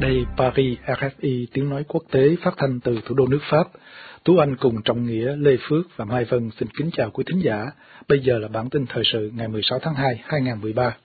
Đây Paris, RFI tiếng nói quốc tế phát thanh từ thủ đô nước Pháp. Tú Anh cùng Trọng Nghĩa, Lê Phước và Mai Vân xin kính chào quý thính giả. Bây giờ là bản tin thời sự ngày 16 tháng 2, 2013.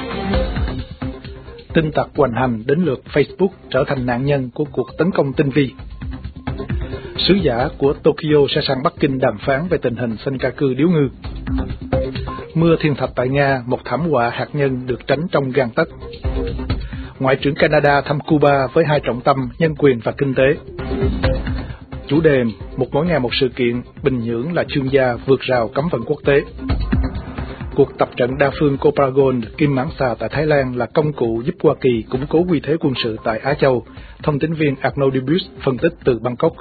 Tin tặc hoành hành đến lượt Facebook trở thành nạn nhân của cuộc tấn công tinh vi. Sứ giả của Tokyo sẽ sang Bắc Kinh đàm phán về tình hình Senkaku điếu ngư. Mưa thiên thạch tại Nga, một thảm họa hạt nhân được tránh trong gang tấc. Ngoại trưởng Canada thăm Cuba với hai trọng tâm nhân quyền và kinh tế. Chủ đề một mỗi ngày một sự kiện, Bình Nhưỡng là chuyên gia vượt rào cấm vận quốc tế. Cuộc tập trận đa phương Copragon Kim Mãn Xà tại Thái Lan là công cụ giúp Hoa Kỳ củng cố uy thế quân sự tại Á Châu. Thông tín viên Arnaud Dubus phân tích từ Bangkok.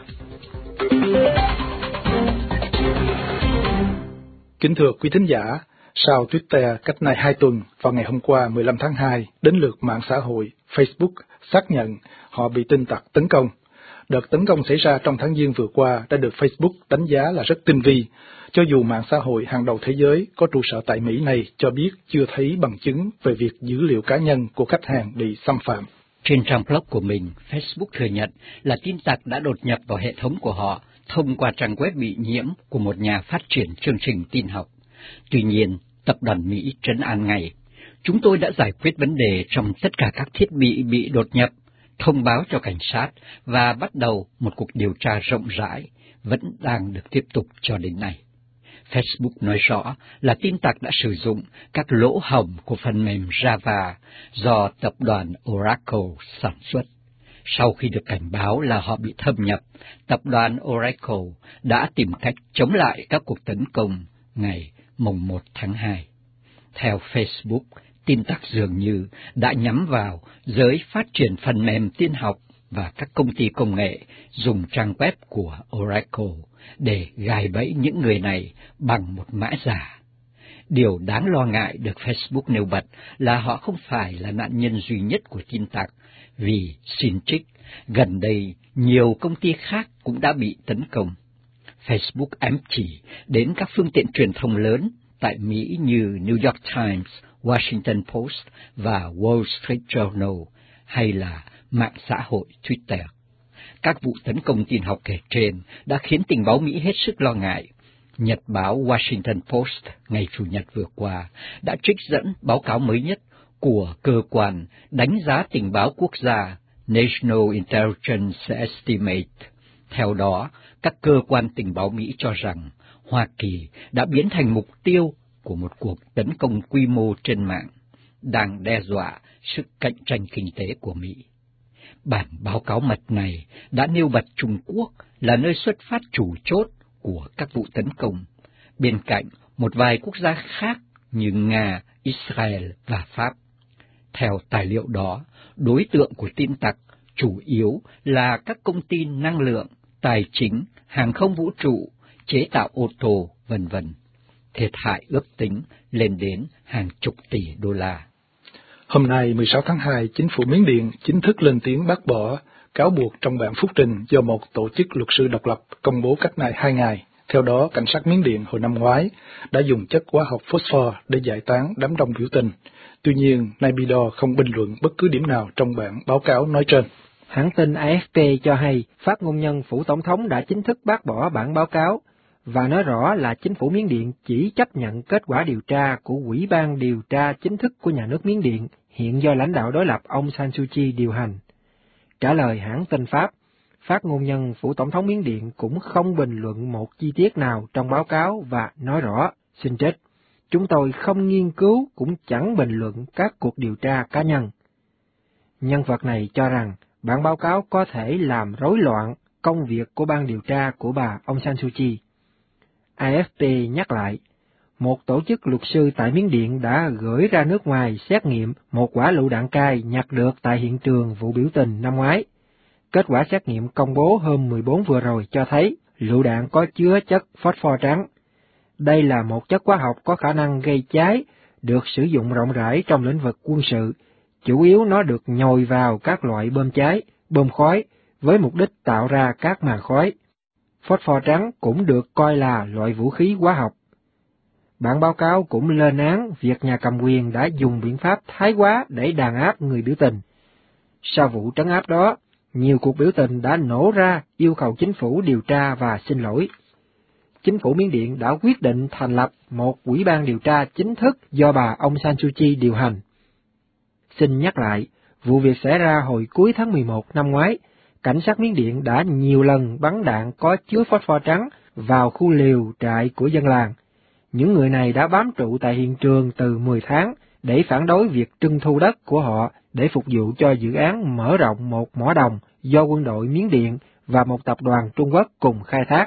Kính thưa quý thính giả, sau Twitter cách nay 2 tuần, vào ngày hôm qua 15 tháng 2, đến lượt mạng xã hội Facebook xác nhận họ bị tin tặc tấn công. Đợt tấn công xảy ra trong tháng Giêng vừa qua đã được Facebook đánh giá là rất tinh vi, cho dù mạng xã hội hàng đầu thế giới có trụ sở tại Mỹ này cho biết chưa thấy bằng chứng về việc dữ liệu cá nhân của khách hàng bị xâm phạm. Trên trang blog của mình, Facebook thừa nhận là tin tặc đã đột nhập vào hệ thống của họ thông qua trang web bị nhiễm của một nhà phát triển chương trình tin học. Tuy nhiên, tập đoàn Mỹ trấn an ngay, chúng tôi đã giải quyết vấn đề trong tất cả các thiết bị đột nhập, thông báo cho cảnh sát và bắt đầu một cuộc điều tra rộng rãi, vẫn đang được tiếp tục cho đến nay. Facebook nói rõ là tin tặc đã sử dụng các lỗ hổng của phần mềm Java do tập đoàn Oracle sản xuất. Sau khi được cảnh báo là họ bị thâm nhập, tập đoàn Oracle đã tìm cách chống lại các cuộc tấn công ngày mùng 1 tháng 2. Theo Facebook, tin tặc dường như đã nhắm vào giới phát triển phần mềm tin học và các công ty công nghệ dùng trang web của Oracle để gài bẫy những người này bằng một mã giả. Điều đáng lo ngại được Facebook nêu bật là họ không phải là nạn nhân duy nhất của tin tặc, vì xin trích, gần đây nhiều công ty khác cũng đã bị tấn công. Facebook ám chỉ đến các phương tiện truyền thông lớn tại Mỹ như New York Times, Washington Post và Wall Street Journal hay là mạng xã hội Twitter. Các vụ tấn công tin học kể trên đã khiến tình báo Mỹ hết sức lo ngại. Nhật báo Washington Post ngày Chủ nhật vừa qua đã trích dẫn báo cáo mới nhất của cơ quan đánh giá tình báo quốc gia National Intelligence Estimate. Theo đó, các cơ quan tình báo Mỹ cho rằng Hoa Kỳ đã biến thành mục tiêu của một cuộc tấn công quy mô trên mạng, đang đe dọa sức cạnh tranh kinh tế của Mỹ. Bản báo cáo mật này đã nêu bật Trung Quốc là nơi xuất phát chủ chốt của các vụ tấn công, bên cạnh một vài quốc gia khác như Nga, Israel và Pháp. Theo tài liệu đó, đối tượng của tin tặc chủ yếu là các công ty năng lượng, tài chính, hàng không vũ trụ, chế tạo ô tô, v.v. Thiệt hại ước tính lên đến hàng chục tỷ đô la. Hôm nay 16 tháng 2, chính phủ Miến Điện chính thức lên tiếng bác bỏ cáo buộc trong bản phúc trình do một tổ chức luật sư độc lập công bố cách nay 2 ngày. Theo đó, cảnh sát Miến Điện hồi năm ngoái đã dùng chất hóa học phosphor để giải tán đám đông biểu tình. Tuy nhiên, Naypyidaw không bình luận bất cứ điểm nào trong bản báo cáo nói trên. Hãng tin AFP cho hay phát ngôn nhân phủ tổng thống đã chính thức bác bỏ bản báo cáo và nói rõ là chính phủ Miến Điện chỉ chấp nhận kết quả điều tra của Ủy ban điều tra chính thức của nhà nước Miến Điện, hiện do lãnh đạo đối lập ông San Suu Kyi điều hành. Trả lời hãng tin Pháp, phát ngôn nhân phủ tổng thống Miến Điện cũng không bình luận một chi tiết nào trong báo cáo và nói rõ, xin trích, chúng tôi không nghiên cứu cũng chẳng bình luận các cuộc điều tra cá nhân. Nhân vật này cho rằng bản báo cáo có thể làm rối loạn công việc của ban điều tra của bà Aung San Suu Kyi. AFP nhắc lại, một tổ chức luật sư tại Miến Điện đã gửi ra nước ngoài xét nghiệm một quả lựu đạn cay nhặt được tại hiện trường vụ biểu tình năm ngoái. Kết quả xét nghiệm công bố hôm 14 vừa rồi cho thấy lựu đạn có chứa chất phosphor trắng. Đây là một chất hóa học có khả năng gây cháy, được sử dụng rộng rãi trong lĩnh vực quân sự. Chủ yếu nó được nhồi vào các loại bom cháy, bom khói, với mục đích tạo ra các màn khói. Phosphor trắng cũng được coi là loại vũ khí hóa học. Bản báo cáo cũng lên án việc nhà cầm quyền đã dùng biện pháp thái quá để đàn áp người biểu tình. Sau vụ trấn áp đó, nhiều cuộc biểu tình đã nổ ra yêu cầu chính phủ điều tra và xin lỗi. Chính phủ Miến Điện đã quyết định thành lập một ủy ban điều tra chính thức do bà Aung San Suu Kyi điều hành. Xin nhắc lại, vụ việc xảy ra hồi cuối tháng 11 năm ngoái, cảnh sát Miến Điện đã nhiều lần bắn đạn có chứa phosphor trắng vào khu lều trại của dân làng. Những người này đã bám trụ tại hiện trường từ 10 tháng để phản đối việc trưng thu đất của họ để phục vụ cho dự án mở rộng một mỏ đồng do quân đội Miến Điện và một tập đoàn Trung Quốc cùng khai thác.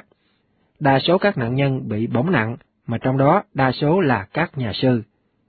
Đa số các nạn nhân bị bỏng nặng, mà trong đó đa số là các nhà sư.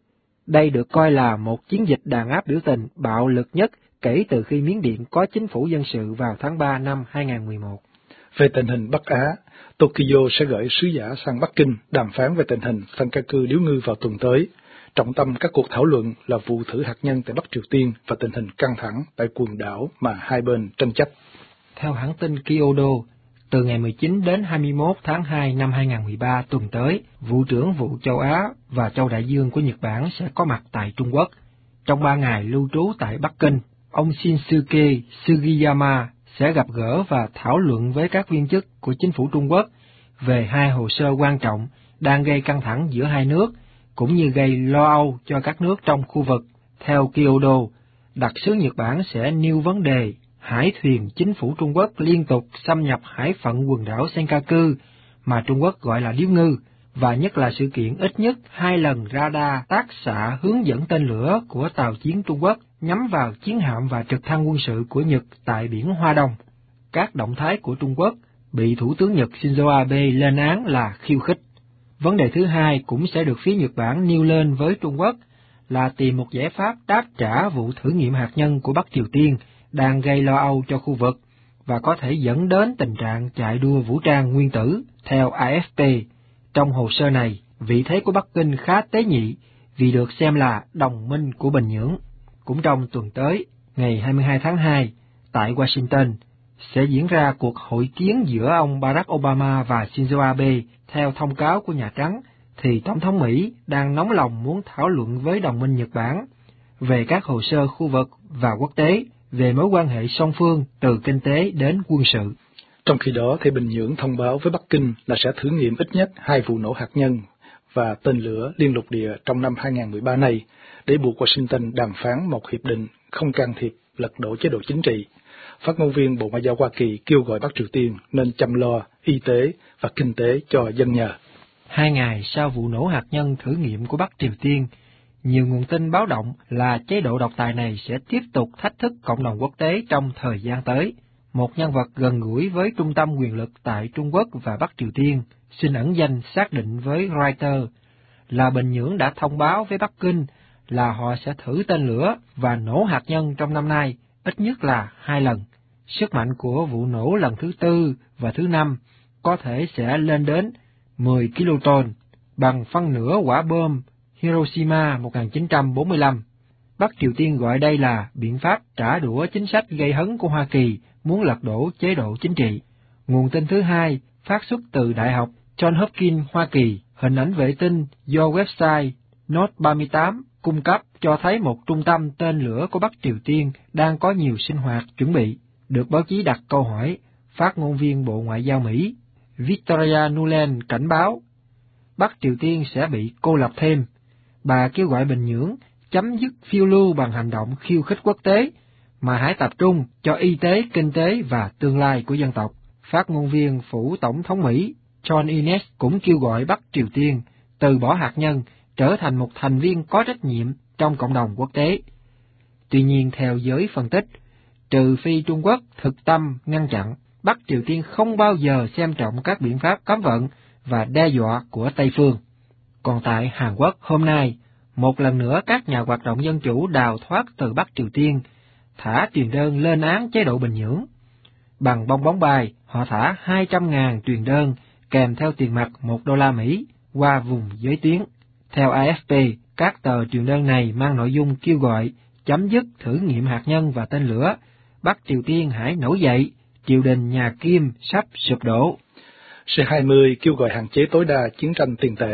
Đây được coi là một chiến dịch đàn áp biểu tình bạo lực nhất kể từ khi Miến Điện có chính phủ dân sự vào tháng 3 năm 2011. Về tình hình Bắc Á, Tokyo sẽ gửi sứ giả sang Bắc Kinh đàm phán về tình hình Senkaku điếu ngư vào tuần tới. Trọng tâm các cuộc thảo luận là vụ thử hạt nhân tại Bắc Triều Tiên và tình hình căng thẳng tại quần đảo mà hai bên tranh chấp. Theo hãng tin Kyodo, từ ngày 19 đến 21 tháng 2 năm 2013 tuần tới, Vụ trưởng Vụ Châu Á và Châu Đại Dương của Nhật Bản sẽ có mặt tại Trung Quốc. Trong 3 ngày lưu trú tại Bắc Kinh, ông Shinsuke Sugiyama sẽ gặp gỡ và thảo luận với các viên chức của chính phủ Trung Quốc về hai hồ sơ quan trọng đang gây căng thẳng giữa hai nước, cũng như gây lo âu cho các nước trong khu vực. Theo Kyodo, đặc sứ Nhật Bản sẽ nêu vấn đề hải thuyền chính phủ Trung Quốc liên tục xâm nhập hải phận quần đảo Senkaku, mà Trung Quốc gọi là điếu ngư, và nhất là sự kiện ít nhất 2 lần radar tác xạ hướng dẫn tên lửa của tàu chiến Trung Quốc nhắm vào chiến hạm và trực thăng quân sự của Nhật tại biển Hoa Đông. Các động thái của Trung Quốc bị Thủ tướng Nhật Shinzo Abe lên án là khiêu khích. Vấn đề thứ hai cũng sẽ được phía Nhật Bản nêu lên với Trung Quốc là tìm một giải pháp đáp trả vụ thử nghiệm hạt nhân của Bắc Triều Tiên đang gây lo âu cho khu vực và có thể dẫn đến tình trạng chạy đua vũ trang nguyên tử. Theo AFP, trong hồ sơ này, vị thế của Bắc Kinh khá tế nhị vì được xem là đồng minh của Bình Nhưỡng. Cũng trong tuần tới, ngày 22 tháng 2, tại Washington, sẽ diễn ra cuộc hội kiến giữa ông Barack Obama và Shinzo Abe. Theo thông cáo của Nhà Trắng, thì Tổng thống Mỹ đang nóng lòng muốn thảo luận với đồng minh Nhật Bản về các hồ sơ khu vực và quốc tế về mối quan hệ song phương từ kinh tế đến quân sự. Trong khi đó, thì Bình Nhưỡng thông báo với Bắc Kinh là sẽ thử nghiệm ít nhất 2 vụ nổ hạt nhân và tên lửa liên lục địa trong năm 2013 này để buộc Washington đàm phán một hiệp định không can thiệp lật đổ chế độ chính trị. Phát ngôn viên Bộ Ngoại giao Hoa Kỳ kêu gọi Bắc Triều Tiên nên chăm lo y tế và kinh tế cho dân nhờ. 2 ngày sau vụ nổ hạt nhân thử nghiệm của Bắc Triều Tiên, nhiều nguồn tin báo động là chế độ độc tài này sẽ tiếp tục thách thức cộng đồng quốc tế trong thời gian tới. Một nhân vật gần gũi với trung tâm quyền lực tại Trung Quốc và Bắc Triều Tiên, xin ẩn danh xác định với Reuters là Bình Nhưỡng đã thông báo với Bắc Kinh là họ sẽ thử tên lửa và nổ hạt nhân trong năm nay, ít nhất là 2 lần. Sức mạnh của vụ nổ lần thứ 4 và thứ 5 có thể sẽ lên đến 10 kiloton, bằng phân nửa quả bom Hiroshima 1945. Bắc Triều Tiên gọi đây là biện pháp trả đũa chính sách gây hấn của Hoa Kỳ muốn lật đổ chế độ chính trị. Nguồn tin thứ hai phát xuất từ Đại học Johns Hopkins, Hoa Kỳ. Hình ảnh vệ tinh do website Note 38 cung cấp cho thấy một trung tâm tên lửa của Bắc Triều Tiên đang có nhiều sinh hoạt chuẩn bị. Được báo chí đặt câu hỏi, phát ngôn viên Bộ Ngoại giao Mỹ Victoria Nuland cảnh báo Bắc Triều Tiên sẽ bị cô lập thêm. Bà kêu gọi Bình Nhưỡng chấm dứt phiêu lưu bằng hành động khiêu khích quốc tế, mà hãy tập trung cho y tế, kinh tế và tương lai của dân tộc. Phát ngôn viên phủ Tổng thống Mỹ John Innes cũng kêu gọi Bắc Triều Tiên từ bỏ hạt nhân, trở thành một thành viên có trách nhiệm trong cộng đồng quốc tế. Tuy nhiên, theo giới phân tích, trừ phi Trung Quốc thực tâm ngăn chặn, Bắc Triều Tiên không bao giờ xem trọng các biện pháp cấm vận và đe dọa của Tây phương. Còn tại Hàn Quốc hôm nay, một lần nữa các nhà hoạt động dân chủ đào thoát từ Bắc Triều Tiên, thả truyền đơn lên án chế độ Bình Nhưỡng. Bằng bong bóng bay, họ thả 200.000 truyền đơn kèm theo tiền mặt $1 qua vùng giới tuyến. Theo AFP, các tờ truyền đơn này mang nội dung kêu gọi chấm dứt thử nghiệm hạt nhân và tên lửa. Bắc Triều Tiên hãy nổi dậy, triều đình nhà Kim sắp sụp đổ. C20 kêu gọi hạn chế tối đa chiến tranh tiền tệ.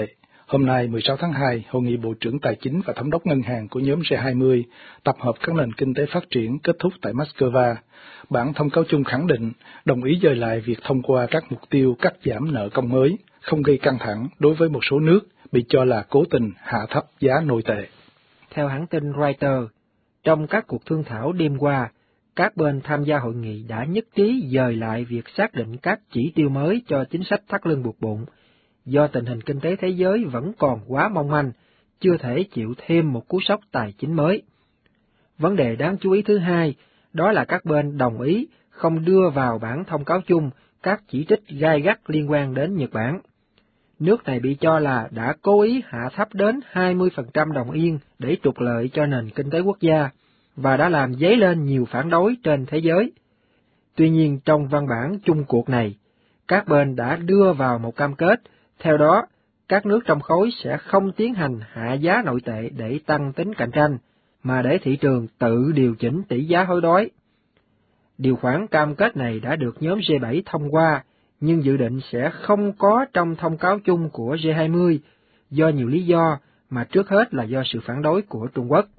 Hôm nay 16 tháng 2, Hội nghị Bộ trưởng Tài chính và Thống đốc Ngân hàng của nhóm G20 tập hợp các nền kinh tế phát triển kết thúc tại Moscow. Bản thông cáo chung khẳng định đồng ý dời lại việc thông qua các mục tiêu cắt giảm nợ công mới, không gây căng thẳng đối với một số nước bị cho là cố tình hạ thấp giá nội tệ. Theo hãng tin Reuters, trong các cuộc thương thảo đêm qua, các bên tham gia hội nghị đã nhất trí dời lại việc xác định các chỉ tiêu mới cho chính sách thắt lưng buộc bụng, do tình hình kinh tế thế giới vẫn còn quá mong manh, chưa thể chịu thêm một cú sốc tài chính mới. Vấn đề đáng chú ý thứ hai, đó là các bên đồng ý không đưa vào bản thông cáo chung các chỉ trích gai gắt liên quan đến Nhật Bản. Nước này bị cho là đã cố ý hạ thấp đến 20% đồng yên để trục lợi cho nền kinh tế quốc gia, và đã làm dấy lên nhiều phản đối trên thế giới. Tuy nhiên, trong văn bản chung cuộc này, các bên đã đưa vào một cam kết, theo đó, các nước trong khối sẽ không tiến hành hạ giá nội tệ để tăng tính cạnh tranh, mà để thị trường tự điều chỉnh tỷ giá hối đoái. Điều khoản cam kết này đã được nhóm G7 thông qua, nhưng dự định sẽ không có trong thông cáo chung của G20, do nhiều lý do, mà trước hết là do sự phản đối của Trung Quốc.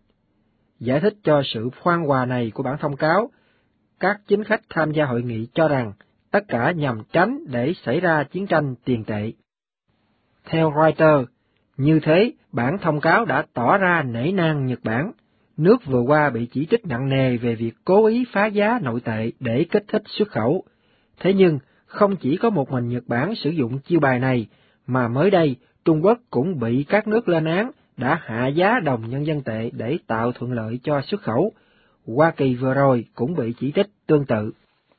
Giải thích cho sự khoan hòa này của bản thông cáo, các chính khách tham gia hội nghị cho rằng tất cả nhằm tránh để xảy ra chiến tranh tiền tệ. Theo Reuters, như thế, bản thông cáo đã tỏ ra nể nang Nhật Bản, nước vừa qua bị chỉ trích nặng nề về việc cố ý phá giá nội tệ để kích thích xuất khẩu. Thế nhưng, không chỉ có một mình Nhật Bản sử dụng chiêu bài này, mà mới đây Trung Quốc cũng bị các nước lên án đã hạ giá đồng nhân dân tệ để tạo thuận lợi cho xuất khẩu. Hoa Kỳ vừa rồi cũng bị chỉ trích tương tự.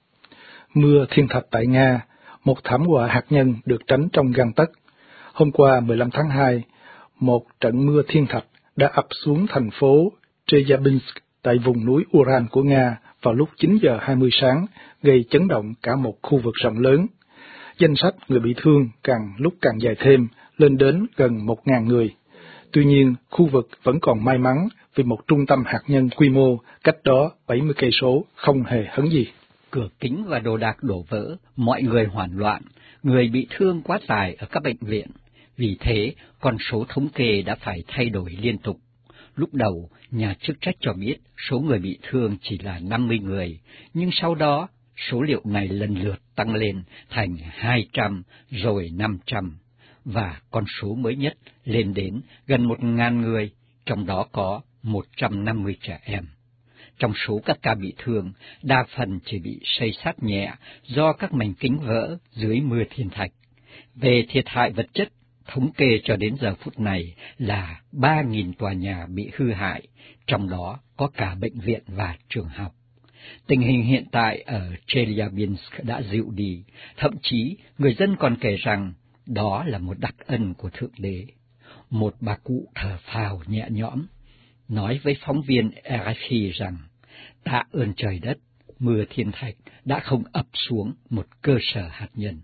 Mưa thiên thạch tại Nga, một thảm họa hạt nhân được tránh trong gang tấc. Hôm qua 15 tháng 2, một trận mưa thiên thạch đã ập xuống thành phố Chelyabinsk tại vùng núi Ural của Nga vào lúc 9 giờ 20 sáng, gây chấn động cả một khu vực rộng lớn. Danh sách người bị thương càng lúc càng dài thêm, lên đến gần 1.000 người. Tuy nhiên, khu vực vẫn còn may mắn vì một trung tâm hạt nhân quy mô cách đó 70 cây số không hề hấn gì. Cửa kính và đồ đạc đổ vỡ, mọi người hoảng loạn, người bị thương quá tải ở các bệnh viện. Vì thế, con số thống kê đã phải thay đổi liên tục. Lúc đầu, nhà chức trách cho biết số người bị thương chỉ là 50 người, nhưng sau đó, số liệu này lần lượt tăng lên thành 200 rồi 500, và con số mới nhất lên đến gần 1.000 người, trong đó có 150 trẻ em. Trong số các ca bị thương, đa phần chỉ bị xây xát nhẹ do các mảnh kính vỡ dưới mưa thiên thạch. Về thiệt hại vật chất, thống kê cho đến giờ phút này là 3.000 tòa nhà bị hư hại, trong đó có cả bệnh viện và trường học. Tình hình hiện tại ở Chelyabinsk đã dịu đi, thậm chí người dân còn kể rằng đó là một đặc ân của Thượng Đế. Một bà cụ thở phào nhẹ nhõm, nói với phóng viên RFI rằng, tạ ơn trời đất, mưa thiên thạch đã không ập xuống một cơ sở hạt nhân.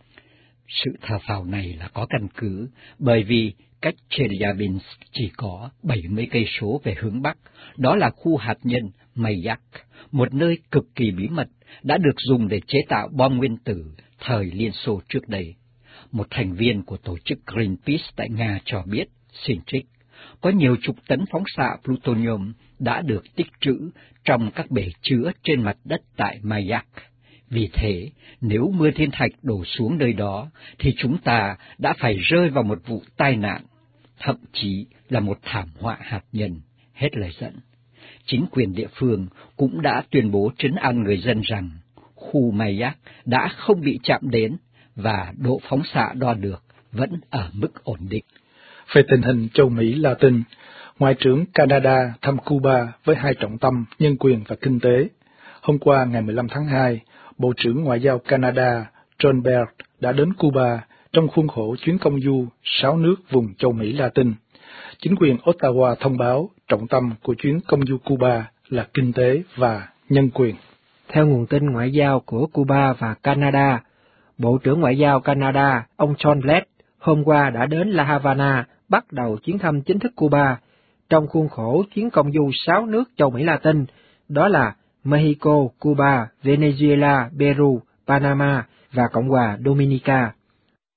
Sự thở phào này là có căn cứ, bởi vì cách Chelyabinsk chỉ có 70 cây số về hướng Bắc, đó là khu hạt nhân Mayak, một nơi cực kỳ bí mật, đã được dùng để chế tạo bom nguyên tử thời Liên Xô trước đây. Một thành viên của tổ chức Greenpeace tại Nga cho biết, xin trích, có nhiều chục tấn phóng xạ plutonium đã được tích trữ trong các bể chứa trên mặt đất tại Mayak. Vì thế, nếu mưa thiên thạch đổ xuống nơi đó, thì chúng ta đã phải rơi vào một vụ tai nạn, thậm chí là một thảm họa hạt nhân, hết lời dẫn. Chính quyền địa phương cũng đã tuyên bố trấn an người dân rằng khu Mayak đã không bị chạm đến và độ phóng xạ đo được vẫn ở mức ổn định. Về tình hình châu Mỹ Latin, Ngoại trưởng Canada thăm Cuba với hai trọng tâm nhân quyền và kinh tế. Hôm qua ngày 15 tháng 2, Bộ trưởng Ngoại giao Canada John Baird đã đến Cuba trong khuôn khổ chuyến công du 6 nước vùng châu Mỹ Latin. Chính quyền Ottawa thông báo trọng tâm của chuyến công du Cuba là kinh tế và nhân quyền. Theo nguồn tin ngoại giao của Cuba và Canada, Bộ trưởng Ngoại giao Canada, ông John Blake, hôm qua đã đến La Habana bắt đầu chuyến thăm chính thức Cuba, trong khuôn khổ chuyến công du 6 nước châu Mỹ Latin, đó là Mexico, Cuba, Venezuela, Peru, Panama và Cộng hòa Dominica.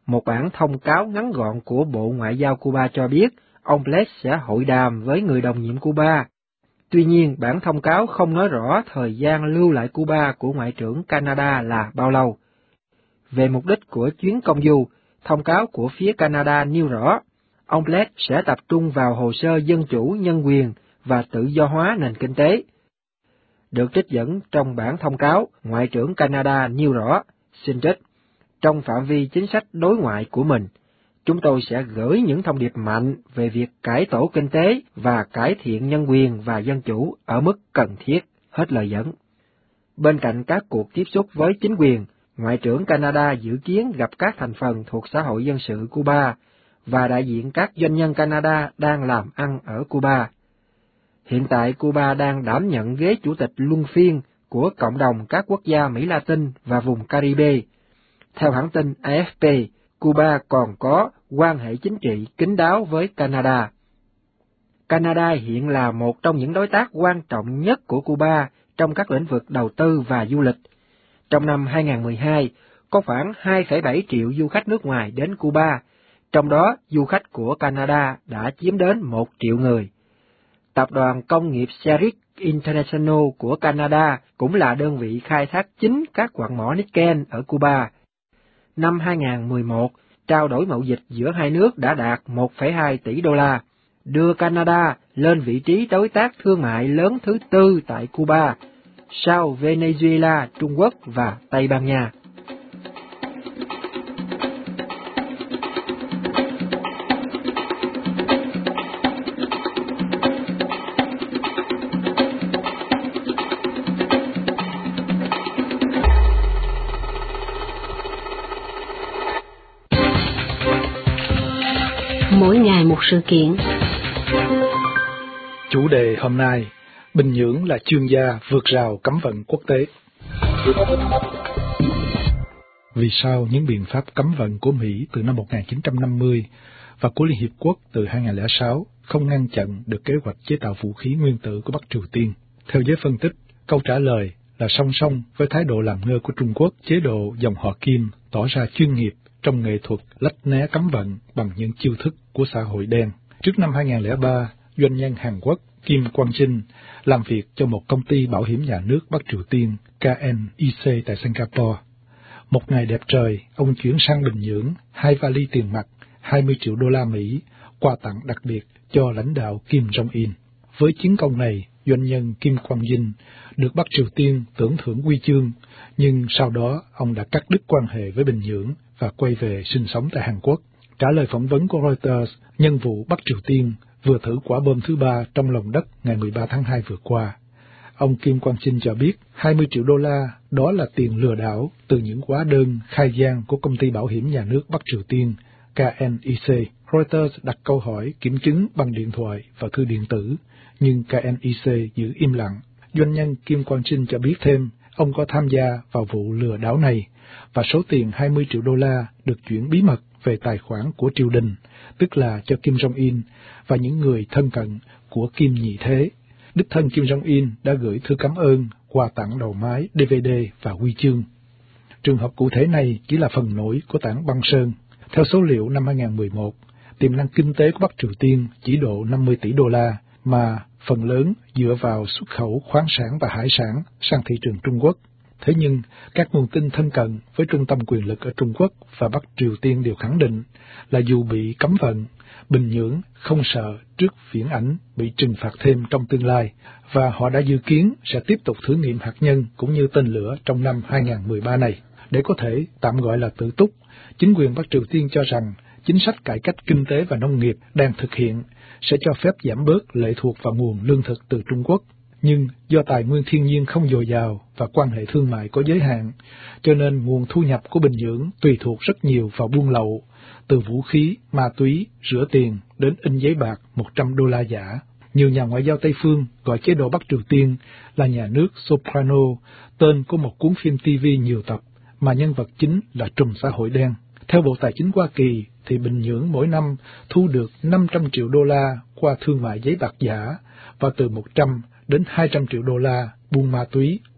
một bản thông cáo ngắn gọn của Bộ Ngoại giao Cuba cho biết ông Blake sẽ hội đàm với người đồng nhiệm Cuba. Tuy nhiên, bản thông cáo không nói rõ thời gian lưu lại Cuba của Ngoại trưởng Canada là bao lâu. Về mục đích của chuyến công du, thông cáo của phía Canada nêu rõ, ông Blake sẽ tập trung vào hồ sơ dân chủ, nhân quyền và tự do hóa nền kinh tế. Được trích dẫn trong bản thông cáo, Ngoại trưởng Canada nêu rõ, xin trích, trong phạm vi chính sách đối ngoại của mình, chúng tôi sẽ gửi những thông điệp mạnh về việc cải tổ kinh tế và cải thiện nhân quyền và dân chủ ở mức cần thiết, hết lời dẫn. Bên cạnh các cuộc tiếp xúc với chính quyền, Ngoại trưởng Canada dự kiến gặp các thành phần thuộc xã hội dân sự Cuba và đại diện các doanh nhân Canada đang làm ăn ở Cuba. Hiện tại Cuba đang đảm nhận ghế chủ tịch luân phiên của cộng đồng các quốc gia Mỹ Latin và vùng Caribe. Theo hãng tin AFP, Cuba còn có quan hệ chính trị kín đáo với Canada. Canada hiện là một trong những đối tác quan trọng nhất của Cuba trong các lĩnh vực đầu tư và du lịch. Trong năm 2012, có khoảng 2,7 triệu du khách nước ngoài đến Cuba, trong đó du khách của Canada đã chiếm đến 1 triệu người. Tập đoàn công nghiệp Sherritt International của Canada cũng là đơn vị khai thác chính các quặng mỏ nickel ở Cuba. Năm 2011, trao đổi mậu dịch giữa hai nước đã đạt 1,2 tỷ đô la, đưa Canada lên vị trí đối tác thương mại lớn thứ 4 tại Cuba, sau Venezuela, Trung Quốc và Tây Ban Nha. Mỗi ngày một sự kiện. Chủ đề hôm nay, Bình Nhưỡng là chuyên gia vượt rào cấm vận quốc tế. Vì sao những biện pháp cấm vận của Mỹ từ năm 1950 và của Liên Hiệp Quốc từ 2006 không ngăn chặn được kế hoạch chế tạo vũ khí nguyên tử của Bắc Triều Tiên? Theo giới phân tích, câu trả lời là song song với thái độ làm ngơ của Trung Quốc, chế độ dòng họ Kim tỏ ra chuyên nghiệp trong nghệ thuật lách né cấm vận bằng những chiêu thức của xã hội đen. Trước năm 2003, doanh nhân Hàn Quốc Kim Kwang-jin làm việc cho một công ty bảo hiểm nhà nước Bắc Triều Tiên KNIC tại Singapore. Một ngày đẹp trời, ông chuyển sang Bình Nhưỡng 2 vali tiền mặt, 20 triệu đô la Mỹ, quà tặng đặc biệt cho lãnh đạo Kim Jong-un. Với chiến công này, doanh nhân Kim Kwang-jin được Bắc Triều Tiên tưởng thưởng huy chương, nhưng sau đó ông đã cắt đứt quan hệ với Bình Nhưỡng và quay về sinh sống tại Hàn Quốc. Trả lời phỏng vấn của Reuters, nhân vụ Bắc Triều Tiên vừa thử quả bom thứ 3 trong lòng đất ngày 13 tháng 2 vừa qua. Ông Kim Kwang-jin cho biết 20 triệu đô la đó là tiền lừa đảo từ những hóa đơn khai gian của công ty bảo hiểm nhà nước Bắc Triều Tiên KNIC. Reuters đặt câu hỏi kiểm chứng bằng điện thoại và thư điện tử, nhưng KNIC giữ im lặng. Doanh nhân Kim Kwang-jin cho biết thêm, ông có tham gia vào vụ lừa đảo này, và số tiền 20 triệu đô la được chuyển bí mật về tài khoản của triều đình, tức là cho Kim Jong-un và những người thân cận của Kim Nhị Thế. Đích thân Kim Jong-un đã gửi thư cảm ơn, quà tặng đầu máy, DVD và huy chương. Trường hợp cụ thể này chỉ là phần nổi của tảng băng sơn. Theo số liệu năm 2011, tiềm năng kinh tế của Bắc Triều Tiên chỉ độ 50 tỷ đô la, mà phần lớn dựa vào xuất khẩu khoáng sản và hải sản sang thị trường Trung Quốc. Thế nhưng, các nguồn tin thân cận với trung tâm quyền lực ở Trung Quốc và Bắc Triều Tiên đều khẳng định là dù bị cấm vận, Bình Nhưỡng không sợ trước viễn ảnh bị trừng phạt thêm trong tương lai, và họ đã dự kiến sẽ tiếp tục thử nghiệm hạt nhân cũng như tên lửa trong năm 2013 này. Để có thể tạm gọi là tự túc, chính quyền Bắc Triều Tiên cho rằng chính sách cải cách kinh tế và nông nghiệp đang thực hiện sẽ cho phép giảm bớt lệ thuộc vào nguồn lương thực từ Trung Quốc. Nhưng do tài nguyên thiên nhiên không dồi dào và quan hệ thương mại có giới hạn, cho nên nguồn thu nhập của Bình Nhưỡng tùy thuộc rất nhiều vào buôn lậu, từ vũ khí, ma túy, rửa tiền đến in giấy bạc 100 đô la giả. Nhiều nhà ngoại giao Tây phương gọi chế độ Bắc Triều Tiên là nhà nước Soprano, tên của một cuốn phim TV nhiều tập mà nhân vật chính là trùm xã hội đen. Theo Bộ Tài chính Hoa Kỳ, thì Bình Nhưỡng mỗi năm thu được 500 triệu đô la qua thương mại giấy bạc giả và từ 100 đến 200 triệu đô la buôn ma túy.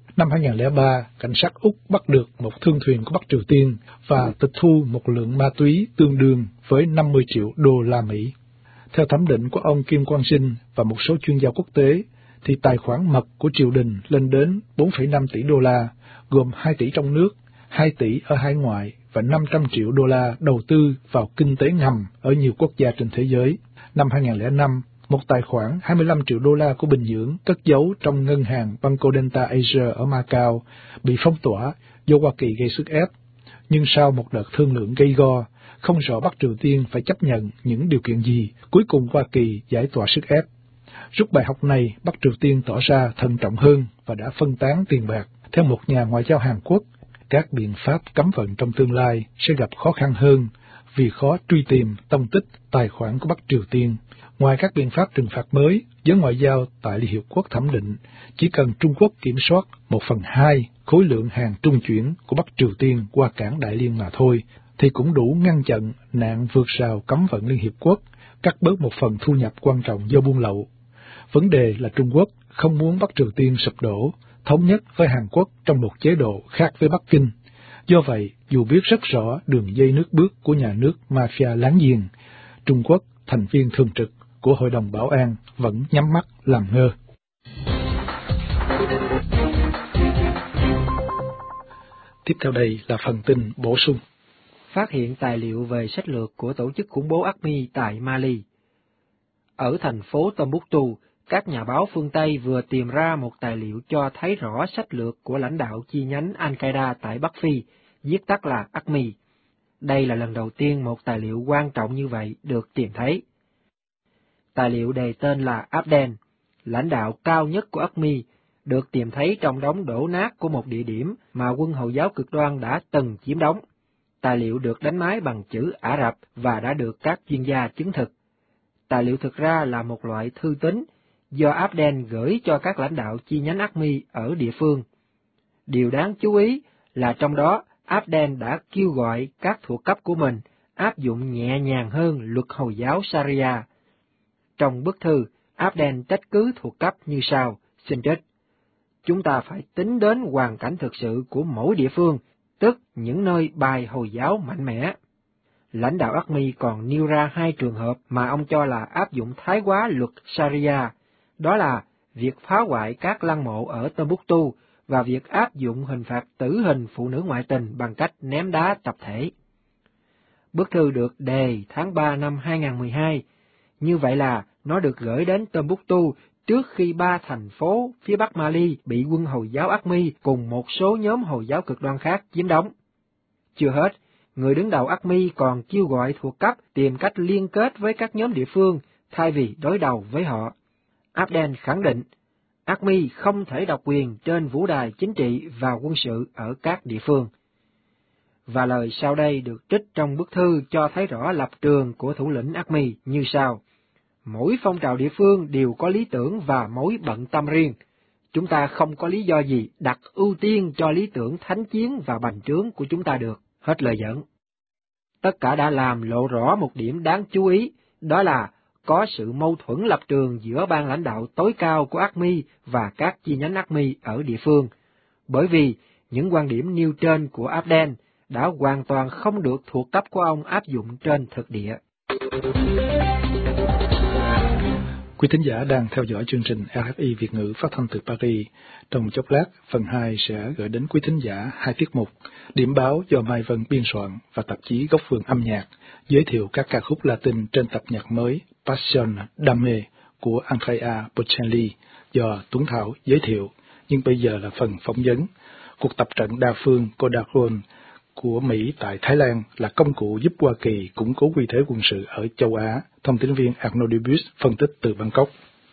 Năm 2003, cảnh sát Úc bắt được một thương thuyền của Bắc Triều Tiên và tịch thu một lượng ma túy tương đương với 50 triệu đô la Mỹ. Theo thẩm định của ông Kim Quang Sinh và một số chuyên gia quốc tế, thì tài khoản mật của triều đình lên đến 4,5 tỷ đô la, gồm 2 tỷ trong nước, 2 tỷ ở hải ngoại và 500 triệu đô la đầu tư vào kinh tế ngầm ở nhiều quốc gia trên thế giới. Năm 2005, một tài khoản 25 triệu đô la của Bình Nhưỡng cất giấu trong ngân hàng Banco Delta Asia ở Macau bị phong tỏa do Hoa Kỳ gây sức ép. Nhưng sau một đợt thương lượng gay go, không rõ Bắc Triều Tiên phải chấp nhận những điều kiện gì, cuối cùng Hoa Kỳ giải tỏa sức ép. Rút bài học này, Bắc Triều Tiên tỏ ra thận trọng hơn và đã phân tán tiền bạc. Theo một nhà ngoại giao Hàn Quốc, các biện pháp cấm vận trong tương lai sẽ gặp khó khăn hơn vì khó truy tìm tông tích tài khoản của Bắc Triều Tiên. Ngoài các biện pháp trừng phạt mới, giới ngoại giao tại Liên Hiệp Quốc thẩm định chỉ cần Trung Quốc kiểm soát 1/2 khối lượng hàng trung chuyển của Bắc Triều Tiên qua cảng Đại Liên mà thôi, thì cũng đủ ngăn chặn nạn vượt rào cấm vận Liên Hiệp Quốc, cắt bớt một phần thu nhập quan trọng do buôn lậu. Vấn đề là Trung Quốc không muốn Bắc Triều Tiên sụp đổ, thống nhất với Hàn Quốc trong một chế độ khác với Bắc Kinh. Do vậy, dù biết rất rõ đường dây nước bước của nhà nước mafia láng giềng, Trung Quốc, thành viên thường trực của Hội đồng Bảo an, vẫn nhắm mắt làm ngơ. Tiếp theo đây là phần tin bổ sung. Phát hiện tài liệu về sách lược của tổ chức khủng bố AQMI tại Mali. Ở thành phố Tombouctou, các nhà báo phương Tây vừa tìm ra một tài liệu cho thấy rõ sách lược của lãnh đạo chi nhánh Al-Qaeda tại Bắc Phi, viết tắt là AQMI. Đây là lần đầu tiên một tài liệu quan trọng như vậy được tìm thấy. Tài liệu đề tên là Abdel, lãnh đạo cao nhất của AQMI, được tìm thấy trong đống đổ nát của một địa điểm mà quân Hồi giáo cực đoan đã từng chiếm đóng. Tài liệu được đánh máy bằng chữ Ả Rập và đã được các chuyên gia chứng thực. Tài liệu thực ra là một loại thư tín do Abdel gửi cho các lãnh đạo chi nhánh AQMI ở địa phương. Điều đáng chú ý là trong đó Abdel đã kêu gọi các thuộc cấp của mình áp dụng nhẹ nhàng hơn luật Hồi giáo Sharia. Trong bức thư, Abdel trách cứ thuộc cấp như sau, xin trích: chúng ta phải tính đến hoàn cảnh thực sự của mỗi địa phương, tức những nơi bài Hồi giáo mạnh mẽ. Lãnh đạo AQMI còn nêu ra 2 trường hợp mà ông cho là áp dụng thái quá luật Sharia, đó là việc phá hoại các lăng mộ ở Tombouctou và việc áp dụng hình phạt tử hình phụ nữ ngoại tình bằng cách ném đá tập thể. Bức thư được đề tháng 3 năm 2012, như vậy là nó được gửi đến Tombouctou trước khi 3 thành phố phía Bắc Mali bị quân Hồi giáo AQMI cùng một số nhóm Hồi giáo cực đoan khác chiếm đóng. Chưa hết, người đứng đầu AQMI còn kêu gọi thuộc cấp tìm cách liên kết với các nhóm địa phương thay vì đối đầu với họ. Abdel khẳng định, AQMI không thể độc quyền trên vũ đài chính trị và quân sự ở các địa phương. Và lời sau đây được trích trong bức thư cho thấy rõ lập trường của thủ lĩnh AQMI như sau: mỗi phong trào địa phương đều có lý tưởng và mối bận tâm riêng. Chúng ta không có lý do gì đặt ưu tiên cho lý tưởng thánh chiến và bành trướng của chúng ta được. Hết lời dẫn. Tất cả đã làm lộ rõ một điểm đáng chú ý, đó là có sự mâu thuẫn lập trường giữa ban lãnh đạo tối cao của AQMI và các chi nhánh AQMI ở địa phương, bởi vì những quan điểm nêu trên của Abdel đã hoàn toàn không được thuộc cấp của ông áp dụng trên thực địa. Quý thính giả đang theo dõi chương trình RFI Việt ngữ phát thanh từ Paris. Trong chốc lát, phần 2 sẽ gửi đến quý thính giả 2 tiết mục, điểm báo do Mai Vân biên soạn và tạp chí Góc Vườn Âm Nhạc, giới thiệu các ca khúc Latin trên tập nhạc mới Passion Đam mê của Andrea Bocelli do Tuấn Thảo giới thiệu. Nhưng bây giờ là phần phỏng vấn. Cuộc tập trận đa phương Kodachrome của Mỹ tại Thái Lan là công cụ giúp Hoa Kỳ củng cố uy thế quân sự ở châu Á. Thông tin viên Arnaud Dubus phân tích từ Bangkok.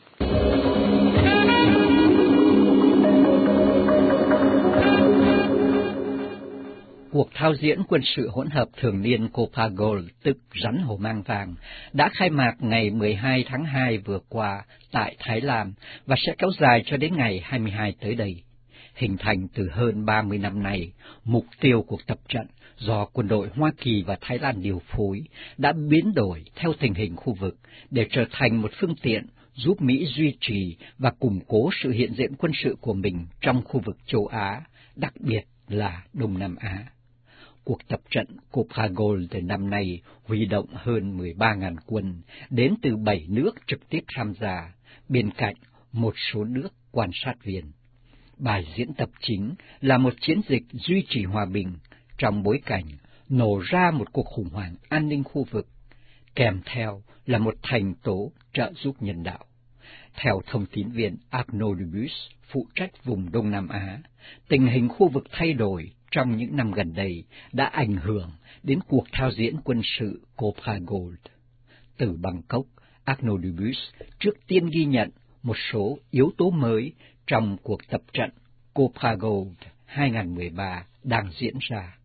Cuộc thao diễn quân sự hỗn hợp thường niên Copa Gold, tức rắn hổ mang vàng, đã khai mạc ngày 12 tháng 2 vừa qua tại Thái Lan và sẽ kéo dài cho đến ngày 22 tới đây. Hình thành từ hơn 30 năm nay, mục tiêu cuộc tập trận do quân đội Hoa Kỳ và Thái Lan điều phối đã biến đổi theo tình hình khu vực để trở thành một phương tiện giúp Mỹ duy trì và củng cố sự hiện diện quân sự của mình trong khu vực châu Á, đặc biệt là Đông Nam Á. Cuộc tập trận Cobra Gold năm nay huy động hơn 13.000 quân đến từ 7 nước trực tiếp tham gia, bên cạnh một số nước quan sát viên. Bài diễn tập chính là một chiến dịch duy trì hòa bình trong bối cảnh nổ ra một cuộc khủng hoảng an ninh khu vực, kèm theo là một thành tố trợ giúp nhân đạo. Theo thông tín viên Arnaud Dubus, phụ trách vùng Đông Nam Á, tình hình khu vực thay đổi trong những năm gần đây đã ảnh hưởng đến cuộc thao diễn quân sự Cobra Gold. Từ Bangkok, Arnaud Dubus trước tiên ghi nhận một số yếu tố mới trong cuộc tập trận Cobra Gold 2013 đang diễn ra.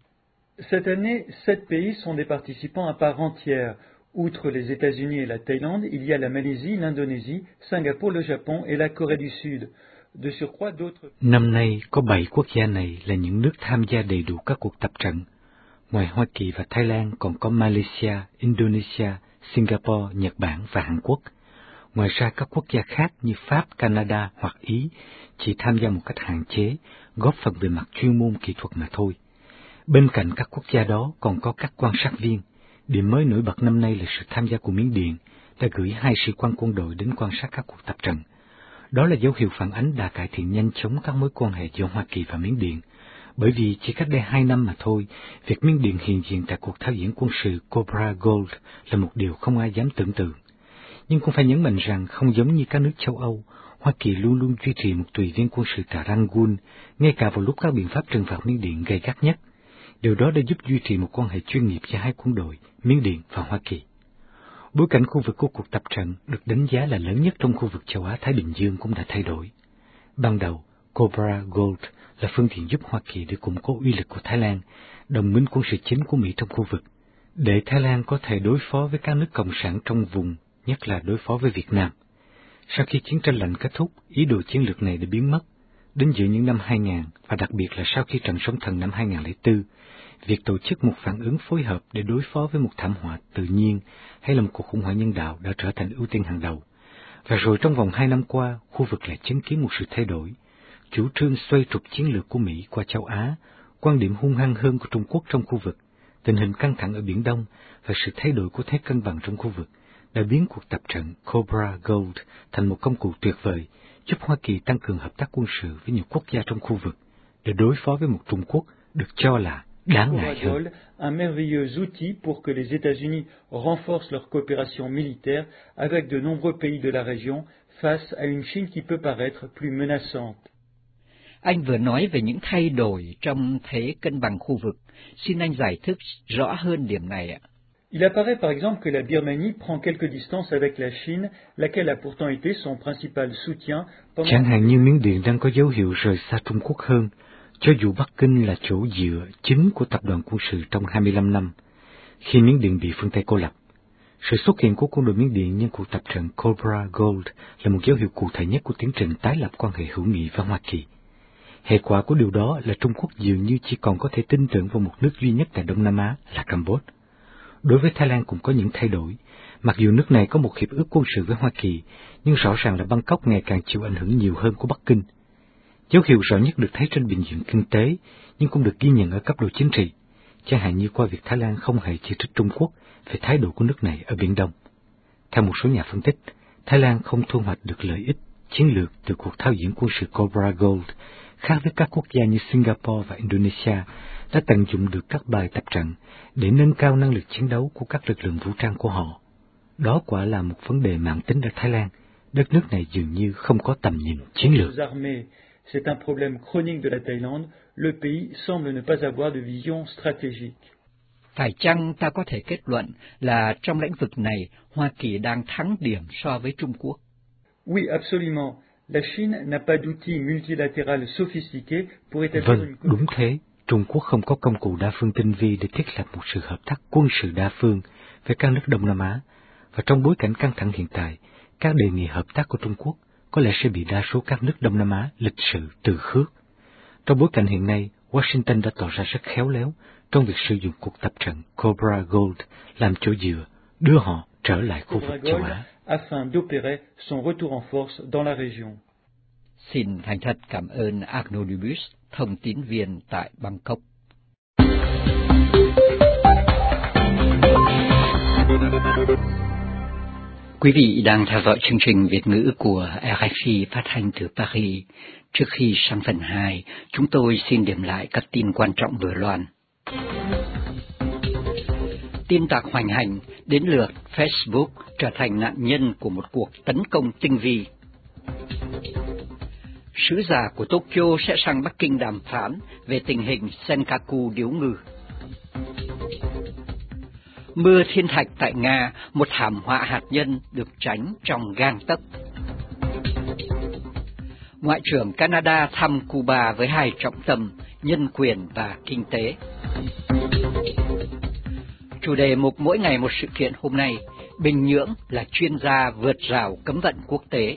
Cette année, 7 pays sont des participants à part entière. Outre les États-Unis et la Thaïlande, il y a la Malaisie, l'Indonésie, Singapour, le Japon et la Corée du Sud. De surcroît, d'autres... Năm nay có 7 quốc gia này là những nước tham gia đầy đủ các cuộc tập trận. Ngoài Hoa Kỳ và Thái Lan còn có Malaysia, Indonesia, Singapore, Nhật Bản và Hàn Quốc. Ngoài ra các quốc gia khác như Pháp, Canada hoặc Ý chỉ tham gia một cách hạn chế, góp phần về mặt chuyên môn kỹ thuật mà thôi. Bên cạnh các quốc gia đó còn có các quan sát viên. Điểm mới nổi bật năm nay là sự tham gia của Miến Điện đã gửi 2 sĩ quan quân đội đến quan sát các cuộc tập trận. Đó là dấu hiệu phản ánh đã cải thiện nhanh chóng các mối quan hệ giữa Hoa Kỳ và Miến Điện, bởi vì chỉ cách đây 2 năm mà thôi, việc Miến Điện hiện diện tại cuộc thao diễn quân sự Cobra Gold là một điều không ai dám tưởng tượng. Nhưng cũng phải nhấn mạnh rằng không giống như các nước châu Âu, Hoa Kỳ luôn luôn duy trì một tùy viên quân sự tại Rangoon, ngay cả vào lúc các biện pháp trừng phạt Miến Điện gay gắt nhất. Điều đó đã giúp duy trì một quan hệ chuyên nghiệp giữa hai quân đội, Miến Điện và Hoa Kỳ. Bối cảnh khu vực của cuộc tập trận được đánh giá là lớn nhất trong khu vực châu Á-Thái Bình Dương cũng đã thay đổi. Ban đầu, Cobra Gold là phương tiện giúp Hoa Kỳ để củng cố uy lực của Thái Lan, đồng minh quân sự chính của Mỹ trong khu vực, để Thái Lan có thể đối phó với các nước cộng sản trong vùng, nhất là đối phó với Việt Nam. Sau khi chiến tranh lạnh kết thúc, ý đồ chiến lược này đã biến mất. Đến giữa những năm 2000, và đặc biệt là sau khi trận sóng thần năm 2004, việc tổ chức một phản ứng phối hợp để đối phó với một thảm họa tự nhiên hay là một cuộc khủng hoảng nhân đạo đã trở thành ưu tiên hàng đầu. Và rồi trong vòng 2 năm qua, khu vực lại chứng kiến một sự thay đổi. Chủ trương xoay trục chiến lược của Mỹ qua châu Á, quan điểm hung hăng hơn của Trung Quốc trong khu vực, tình hình căng thẳng ở Biển Đông và sự thay đổi của thế cân bằng trong khu vực đã biến cuộc tập trận Cobra Gold thành một công cụ tuyệt vời, giúp Hoa Kỳ tăng cường hợp tác quân sự với nhiều quốc gia trong khu vực để đối phó với một Trung Quốc được cho là đáng ngại hơn. Un merveilleux outil pour que les États-Unis renforcent leur coopération militaire avec de nombreux pays de la région face à une Chine qui peut paraître plus menaçante. Anh vừa nói về những thay đổi trong thế cân bằng khu vực. Xin anh giải thích rõ hơn điểm này ạ. Il apparaît par exemple que la Birmanie prend quelques distances avec la Chine, laquelle a pourtant été son principal soutien pendant... Chẳng hạn như Miến Điện đang có dấu hiệu rời xa Trung Quốc hơn, cho dù Bắc Kinh là chỗ dựa chính của tập đoàn quân sự trong 25 năm, khi Miến Điện bị phương Tây cô lập. Sự xuất hiện của quân đội Miến Điện nhân cuộc tập trận Cobra Gold là một dấu hiệu cụ thể nhất của tiến trình tái lập quan hệ hữu nghị với Hoa Kỳ. Hệ quả của điều đó là Trung Quốc dường như chỉ còn có thể tin tưởng vào một nước duy nhất tại Đông Nam Á là Campuchia. Đối với Thái Lan cũng có những thay đổi. Mặc dù nước này có một hiệp ước quân sự với Hoa Kỳ, nhưng rõ ràng là Bangkok ngày càng chịu ảnh hưởng nhiều hơn của Bắc Kinh. Dấu hiệu rõ nhất được thấy trên bình diện kinh tế, nhưng cũng được ghi nhận ở cấp độ chính trị, chẳng hạn như qua việc Thái Lan không hề chỉ trích Trung Quốc về thái độ của nước này ở Biển Đông. Theo một số nhà phân tích, Thái Lan không thu hoạch được lợi ích chiến lược từ cuộc thao diễn quân sự Cobra Gold, khác với các quốc gia như Singapore và Indonesia đã tận dụng được các bài tập trận để nâng cao năng lực chiến đấu của các lực lượng vũ trang của họ. Đó quả là một vấn đề mãn tính ở Thái Lan, đất nước này dường như không có tầm nhìn chiến lược. C'est un problème chronique de la Thaïlande. Le pays semble ne pas avoir de vision stratégique. Phải chăng ta có thể kết luận là trong lĩnh vực này Hoa Kỳ đang thắng điểm so với Trung Quốc? Oui, absolument. La Chine n'a pas d'outils multilatéral sophistiqués pour établir Vâng, đúng thế. Trung Quốc không có công cụ đa phương tinh vi để thiết lập một sự hợp tác quân sự đa phương với các nước Đông Nam Á. Và trong bối cảnh căng thẳng hiện tại, các đề nghị hợp tác của Trung Quốc có lẽ sẽ bị đa số các nước Đông Nam Á lịch sự từ khước. Trong bối cảnh hiện nay, Washington đã tỏ ra rất khéo léo trong việc sử dụng cuộc tập trận Cobra Gold làm chỗ dựa, đưa họ trở lại khu vực châu Á. afin d'opérer son retour en force dans la région. Xin thành thật cảm ơn Arnaud Dubus, thông tín viên tại Bangkok. Quý vị đang theo dõi chương trình Việt ngữ của RFI phát thanh từ Paris. Trước khi sang phần 2, chúng tôi xin điểm lại các tin quan trọng vừa loan. Tin tặc hoành hành, đến lượt Facebook trở thành nạn nhân của một cuộc tấn công tinh vi. Sứ giả của Tokyo sẽ sang Bắc Kinh đàm phán về tình hình Senkaku điếu ngư. Mưa thiên thạch tại Nga, một thảm họa hạt nhân được tránh trong gang tấc. Ngoại trưởng Canada thăm Cuba với 2 trọng tâm, nhân quyền và kinh tế. Chủ đề mục mỗi ngày một sự kiện hôm nay, Bình Nhưỡng là chuyên gia vượt rào cấm vận quốc tế.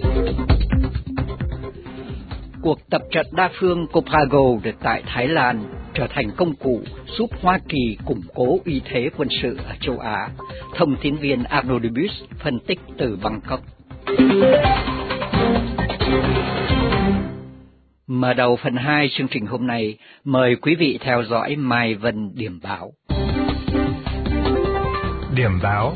Cuộc tập trận đa phương Copenhagen tại Thái Lan trở thành công cụ giúp Hoa Kỳ củng cố uy thế quân sự ở châu Á. Thông tín viên Arnaud Dubus phân tích từ Bangkok. Mở đầu phần 2 chương trình hôm nay, mời quý vị theo dõi Mai Vân điểm báo. Điểm báo.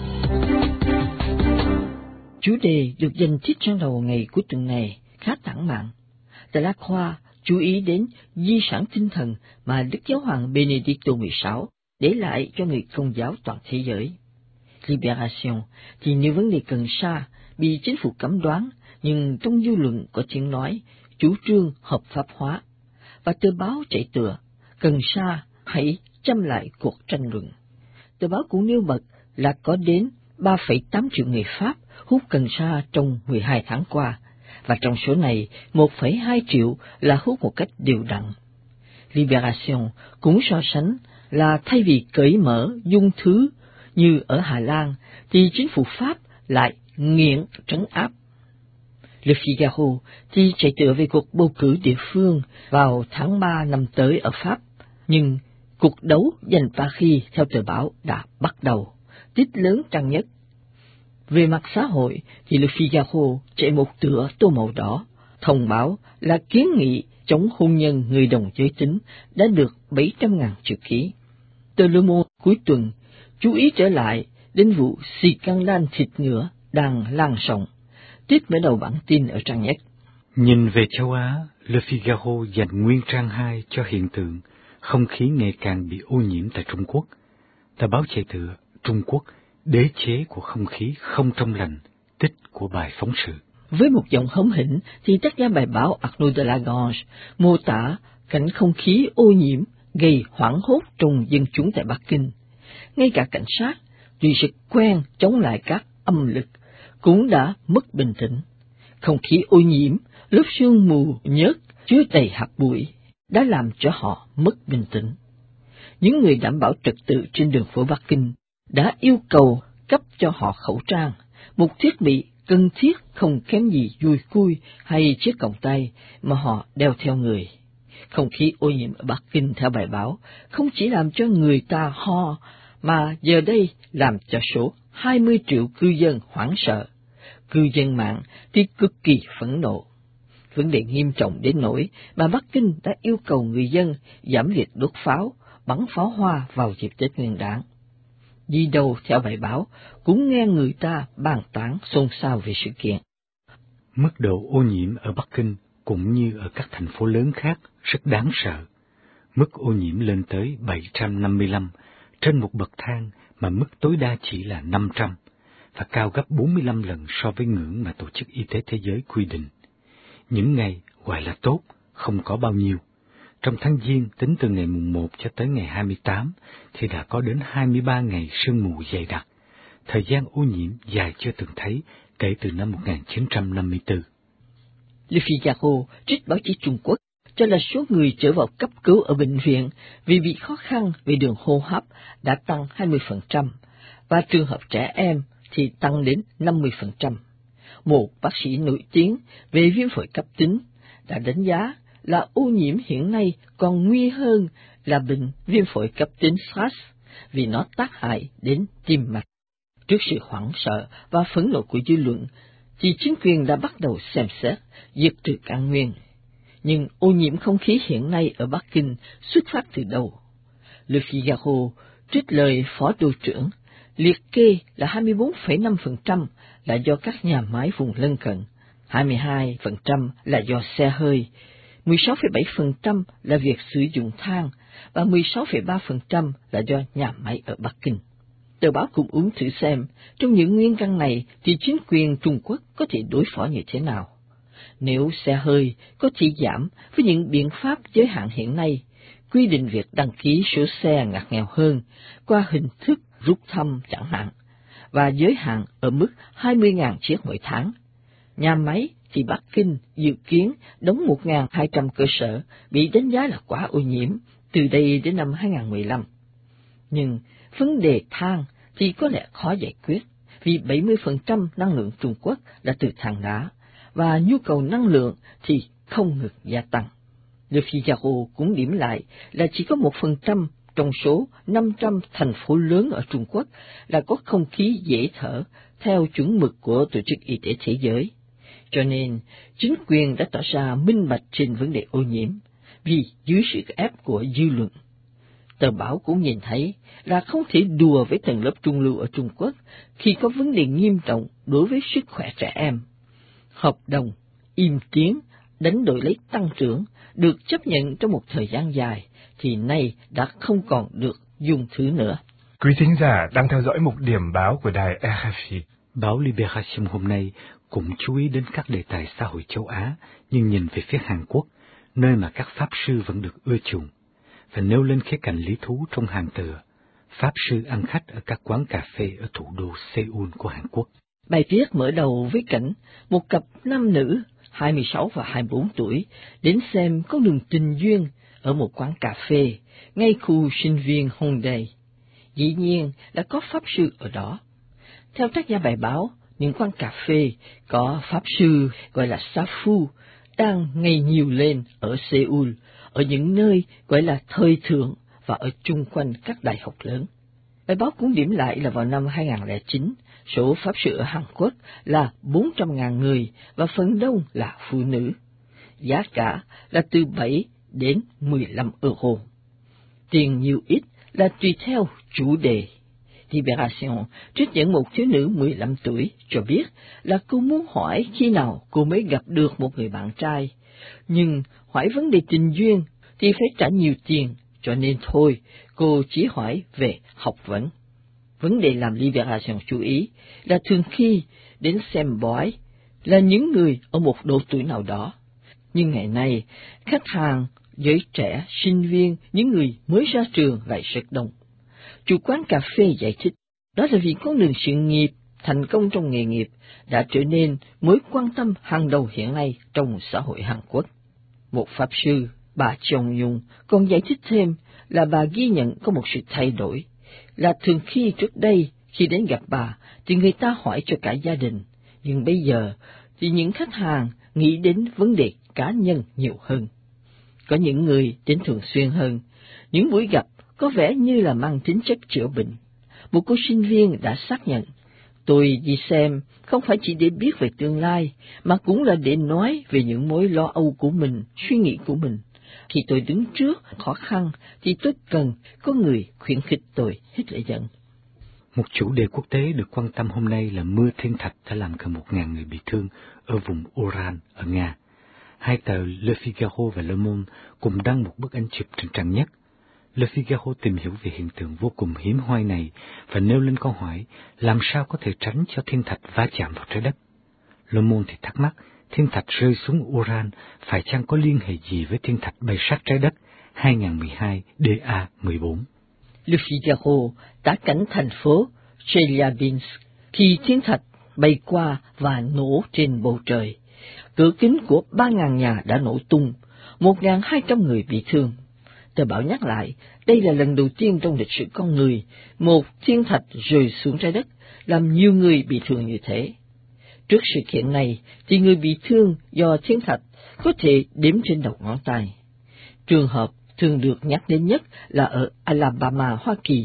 Chủ đề được dành trích trang đầu ngày cuối tuần này khá tản mạn. Tờ La Croix chú ý đến di sản tinh thần mà Đức Giáo hoàng Benedicto XVI để lại cho người Công giáo toàn thế giới. Libération thì nêu vấn đề Cần Sa bị chính phủ cấm đoán, nhưng trong dư luận có tiếng nói chủ trương hợp pháp hóa. Và tờ báo chạy tựa Cần Sa hãy châm lại cuộc tranh luận. Tờ báo cũng nêu bật là có đến 3,8 triệu người Pháp hút cần sa trong 12 tháng qua, và trong số này 1,2 triệu là hút một cách đều đặn. Libération cũng so sánh là thay vì cởi mở dung thứ như ở Hà Lan, thì chính phủ Pháp lại nghiện trấn áp. Le Figaro thì chạy tựa về cuộc bầu cử địa phương vào tháng 3 năm tới ở Pháp, nhưng cuộc đấu giành Paris theo tờ báo đã bắt đầu, tít lớn trang nhất. Về mặt xã hội thì Le Figaro chạy một tựa tô màu đỏ, thông báo là kiến nghị chống hôn nhân người đồng giới tính đã được 700.000 chữ ký. Tờ Le Monde cuối tuần chú ý trở lại đến vụ scandal thịt ngựa đang lan rộng, tít mở đầu bản tin ở trang nhất. Nhìn về châu Á, Le Figaro dành nguyên trang 2 cho hiện tượng không khí ngày càng bị ô nhiễm tại Trung Quốc. Tờ báo chạy tựa Trung Quốc, đế chế của không khí không trong lành, tích của bài phóng sự. Với một giọng hóm hỉnh thì tác giả bài báo Arnaud de Lagrange mô tả cảnh không khí ô nhiễm gây hoảng hốt trong dân chúng tại Bắc Kinh. Ngay cả cảnh sát, tuy rất quen chống lại các âm lực, cũng đã mất bình tĩnh. Không khí ô nhiễm, lớp sương mù nhớt chứa đầy hạt bụi đã làm cho họ mất bình tĩnh. Những người đảm bảo trật tự trên đường phố Bắc Kinh đã yêu cầu cấp cho họ khẩu trang, một thiết bị cần thiết không kém gì dùi cui hay chiếc còng tay mà họ đeo theo người. Không khí ô nhiễm ở Bắc Kinh theo bài báo không chỉ làm cho người ta ho, mà giờ đây làm cho số 20 triệu cư dân hoảng sợ. Cư dân mạng thì cực kỳ phẫn nộ. Vấn đề nghiêm trọng đến nỗi mà Bắc Kinh đã yêu cầu người dân giảm liệt đốt pháo, bắn pháo hoa vào dịp Tết Nguyên đán. Đi đâu theo bài báo cũng nghe người ta bàn tán xôn xao về sự kiện. Mức độ ô nhiễm ở Bắc Kinh cũng như ở các thành phố lớn khác rất đáng sợ. Mức ô nhiễm lên tới 755 trên một bậc thang mà mức tối đa chỉ là 500, và cao gấp 45 lần so với ngưỡng mà Tổ chức Y tế Thế giới quy định. Những ngày gọi là tốt không có bao nhiêu. Trong tháng Giêng, tính từ ngày mùng 1 cho tới ngày 28, thì đã có đến 23 ngày sương mù dày đặc, thời gian ô nhiễm dài chưa từng thấy kể từ năm 1954. Le Figaro trích báo chí Trung Quốc cho là số người trở vào cấp cứu ở bệnh viện vì bị khó khăn về đường hô hấp đã tăng 20%, và trường hợp trẻ em thì tăng đến 50%. Một bác sĩ nổi tiếng về viêm phổi cấp tính đã đánh giá là ô nhiễm hiện nay còn nguy hơn là bệnh viêm phổi cấp tính SARS vì nó tác hại đến tim mạch. Trước sự hoảng sợ và phẫn nộ của dư luận, thì chính quyền đã bắt đầu xem xét diệt trừ căn nguyên. Nhưng ô nhiễm không khí hiện nay ở Bắc Kinh xuất phát từ đâu? Le Figaro trích lời phó đô trưởng liệt kê là 24,5% là do các nhà máy vùng lân cận, 22% là do xe hơi, 16,7% là việc sử dụng than và 16,3% là do nhà máy ở Bắc Kinh. Tờ báo cũng uống thử xem trong những nguyên căn này thì chính quyền Trung Quốc có thể đối phó như thế nào. Nếu xe hơi có thể giảm với những biện pháp giới hạn hiện nay, quy định việc đăng ký số xe ngặt nghèo hơn qua hình thức rút thăm chẳng hạn, và giới hạn ở mức 20.000 chiếc mỗi tháng. Nhà máy thì Bắc Kinh dự kiến đóng 1.200 cơ sở bị đánh giá là quá ô nhiễm từ đây đến năm 2015. Nhưng vấn đề than thì có lẽ khó giải quyết vì 70% năng lượng Trung Quốc là từ than đá và nhu cầu năng lượng thì không ngừng gia tăng. Le Figaro cũng điểm lại là chỉ có 1% trong số 500 thành phố lớn ở Trung Quốc là có không khí dễ thở theo chuẩn mực của Tổ chức Y tế Thế giới. Cho nên, chính quyền đã tỏ ra minh bạch trên vấn đề ô nhiễm, vì dưới sự ép của dư luận. Tờ báo cũng nhìn thấy là không thể đùa với tầng lớp trung lưu ở Trung Quốc khi có vấn đề nghiêm trọng đối với sức khỏe trẻ em. Hợp đồng, im tiếng, đánh đổi lấy tăng trưởng được chấp nhận trong một thời gian dài, thì nay đã không còn được dùng thứ nữa. Quý thính giả đang theo dõi mục điểm báo của đài RFI. Báo Libération hôm nay cũng chú ý đến các đề tài xã hội châu Á, nhưng nhìn về phía Hàn Quốc, nơi mà các pháp sư vẫn được ưa chuộng, và nêu lên khía cạnh lý thú trong hàng tựa, pháp sư ăn khách ở các quán cà phê ở thủ đô Seoul của Hàn Quốc. Bài viết mở đầu với cảnh một cặp nam nữ 26 và 24 tuổi đến xem con đường tình duyên ở một quán cà phê ngay khu sinh viên Hongdae. Dĩ nhiên là có pháp sư ở đó. Theo tác giả bài báo, những quán cà phê có pháp sư gọi là Safu đang ngày nhiều lên ở Seoul, ở những nơi gọi là thời thượng và ở chung quanh các đại học lớn. Bài báo cũng điểm lại là vào năm 2009, số pháp sư ở Hàn Quốc là 400.000 người và phần đông là phụ nữ. Giá cả là từ 7 đến 15 euro. Tiền nhiều ít là tùy theo chủ đề. Libération trích dẫn một thiếu nữ 15 tuổi cho biết là cô muốn hỏi khi nào cô mới gặp được một người bạn trai, nhưng hỏi vấn đề tình duyên thì phải trả nhiều tiền, cho nên thôi cô chỉ hỏi về học vấn. Vấn đề làm Libération chú ý là thường khi đến xem bói là những người ở một độ tuổi nào đó, nhưng ngày nay khách hàng giới trẻ, sinh viên, những người mới ra trường lại rất đông. Chủ quán cà phê giải thích, đó là vì con đường sự nghiệp, thành công trong nghề nghiệp đã trở nên mối quan tâm hàng đầu hiện nay trong xã hội Hàn Quốc. Một pháp sư, bà Chong Nhung, còn giải thích thêm là bà ghi nhận có một sự thay đổi, là thường khi trước đây khi đến gặp bà thì người ta hỏi cho cả gia đình, nhưng bây giờ thì những khách hàng nghĩ đến vấn đề cá nhân nhiều hơn. Có những người đến thường xuyên hơn, những buổi gặp có vẻ như là mang tính chất chữa bệnh. Một cô sinh viên đã xác nhận, tôi đi xem không phải chỉ để biết về tương lai, mà cũng là để nói về những mối lo âu của mình, suy nghĩ của mình. Khi tôi đứng trước khó khăn thì tôi cần có người khuyến khích tôi, hết lời giận. Một chủ đề quốc tế được quan tâm hôm nay là mưa thiên thạch đã làm gần 1.000 người bị thương ở vùng Uran ở Nga. Hai tờ Le Figaro và Le Monde cùng đăng một bức ảnh chụp trên trang nhất. Le Figaro tìm hiểu về hiện tượng vô cùng hiếm hoi này và nêu lên câu hỏi làm sao có thể tránh cho thiên thạch va chạm vào trái đất. Le Monde thì thắc mắc thiên thạch rơi xuống Uran phải chăng có liên hệ gì với thiên thạch bay sát trái đất 2012 DA14. Le Figaro tả cảnh thành phố Chelyabinsk khi thiên thạch bay qua và nổ trên bầu trời. Cửa kính của 3.000 nhà đã nổ tung, 1.200 người bị thương. Tờ báo nhắc lại, đây là lần đầu tiên trong lịch sử con người, một thiên thạch rơi xuống trái đất, làm nhiều người bị thương như thế. Trước sự kiện này, thì người bị thương do thiên thạch có thể đếm trên đầu ngón tay. Trường hợp thường được nhắc đến nhất là ở Alabama, Hoa Kỳ,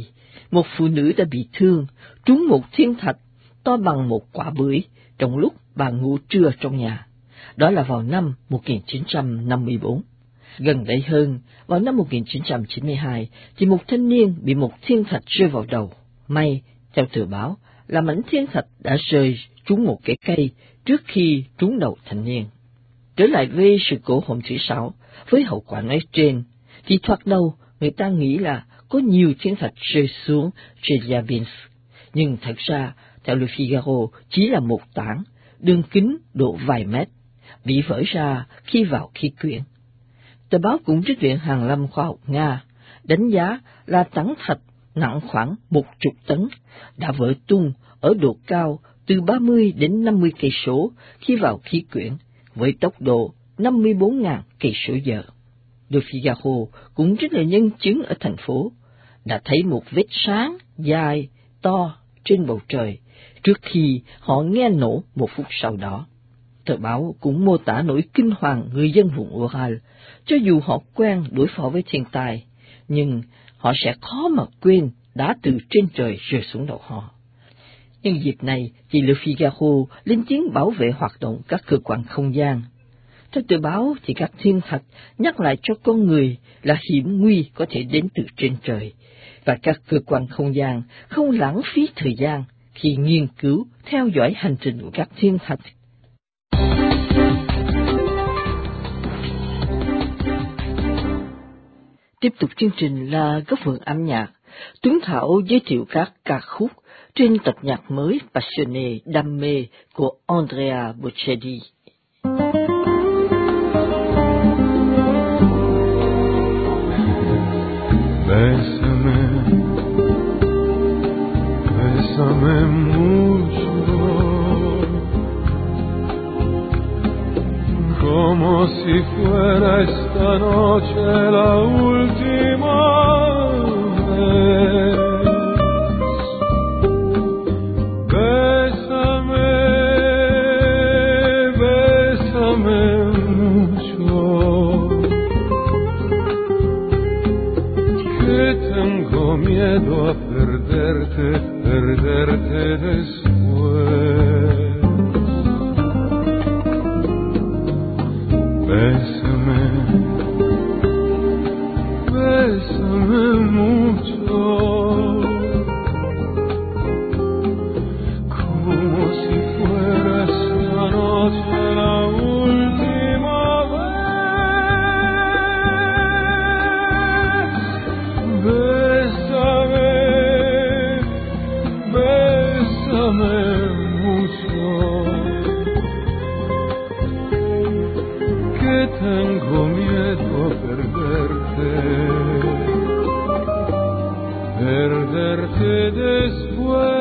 một phụ nữ đã bị thương, trúng một thiên thạch to bằng một quả bưởi trong lúc bà ngủ trưa trong nhà. Đó là vào năm 1954. Gần đây hơn, vào năm 1992, thì một thanh niên bị một thiên thạch rơi vào đầu. May, theo tờ báo, là mảnh thiên thạch đã rơi trúng một cái cây trước khi trúng đầu thanh niên. Trở lại với sự cố hôm thứ Sáu, với hậu quả nói trên, thì thoạt đầu người ta nghĩ là có nhiều thiên thạch rơi xuống Chelyabinsk, nhưng thật ra, theo Le Figaro, chỉ là một tảng, đường kính độ vài mét, bị vỡ ra khi vào khí quyển. Tờ báo cũng trích viện Hàn lâm khoa học Nga, đánh giá là tảng thạch nặng khoảng 10 tấn, đã vỡ tung ở độ cao từ 30 đến 50 cây số khi vào khí quyển, với tốc độ 54.000 cây số giờ. Le Figaro cũng trích lời nhân chứng ở thành phố, đã thấy một vết sáng dài, to trên bầu trời, trước khi họ nghe nổ một phút sau đó. Tờ báo cũng mô tả nỗi kinh hoàng người dân vùng Ural, cho dù họ quen đối phó với thiên tai, nhưng họ sẽ khó mà quên đã từ trên trời rơi xuống đầu họ. Nhân dịp này thì Le Figaro lên tiếng bảo vệ hoạt động các cơ quan không gian. Theo tờ báo thì các thiên thạch nhắc lại cho con người là hiểm nguy có thể đến từ trên trời, và các cơ quan không gian không lãng phí thời gian khi nghiên cứu, theo dõi hành trình của các thiên thạch. Tiếp tục chương trình là góc vườn âm nhạc. Tuấn Thảo giới thiệu các ca khúc trên tập nhạc mới Passionné đam mê của Andrea Bocelli. Bésame, bésame mucho, como si fuera esta noche la última vez. Bésame, bésame mucho, que tengo miedo a perderte, perderte después. Bésame, bésame mucho, como si fuera esta noche la última vez. Bésame, bésame mucho, que tengo miedo a perderte, perderte después.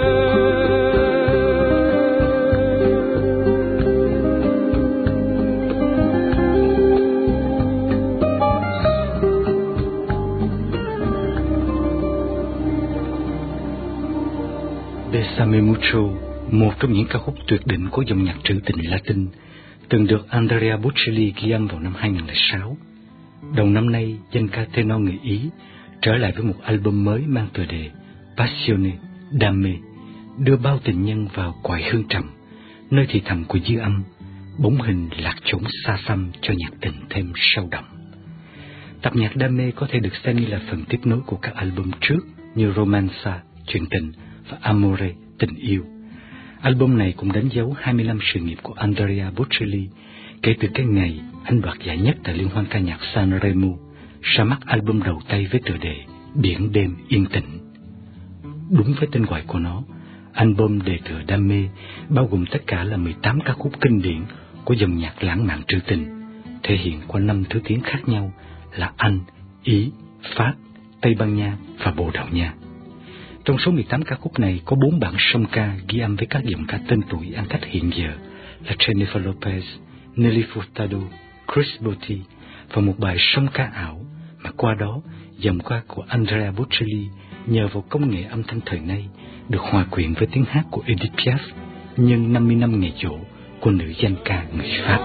Bésame mucho, một trong những ca khúc tuyệt đỉnh của dòng nhạc trữ tình Latin, từng được Andrea Bocelli ghi âm vào năm 2006. Đầu năm nay, danh ca tenor người Ý trở lại với một album mới mang tựa đề Passionné đam mê, đưa bao tình nhân vào cõi hương trầm, nơi thì thầm của dư âm, bóng hình lạc chốn xa xăm cho nhạc tình thêm sâu đậm. Tập nhạc đam mê có thể được xem như là phần tiếp nối của các album trước như Romanza, chuyện tình, và Amore, tình yêu. Album này cũng đánh dấu 20 năm sự nghiệp của Andrea Bocelli kể từ cái ngày anh đoạt giải nhất tại Liên hoan ca nhạc Sanremo, ra mắt album đầu tay với tựa đề Biển đêm yên tĩnh. Đúng với tên gọi của nó, album đề tựa đam mê bao gồm tất cả là 18 ca khúc kinh điển của dòng nhạc lãng mạn trữ tình, thể hiện qua 5 thứ tiếng khác nhau là Anh, Ý, Pháp, Tây Ban Nha và Bồ Đào Nha. Trong số 18 ca khúc này có 4 bản song ca ghi âm với các giọng ca tên tuổi ăn khách hiện giờ là Jennifer Lopez, Nelly Furtado, Chris Botti và một bài song ca ảo mà qua đó giọng ca của Andrea Bocelli nhờ vào công nghệ âm thanh thời nay được hòa quyện với tiếng hát của Edith Piaf nhân 50 năm ngày dỗ của nữ danh ca người Pháp.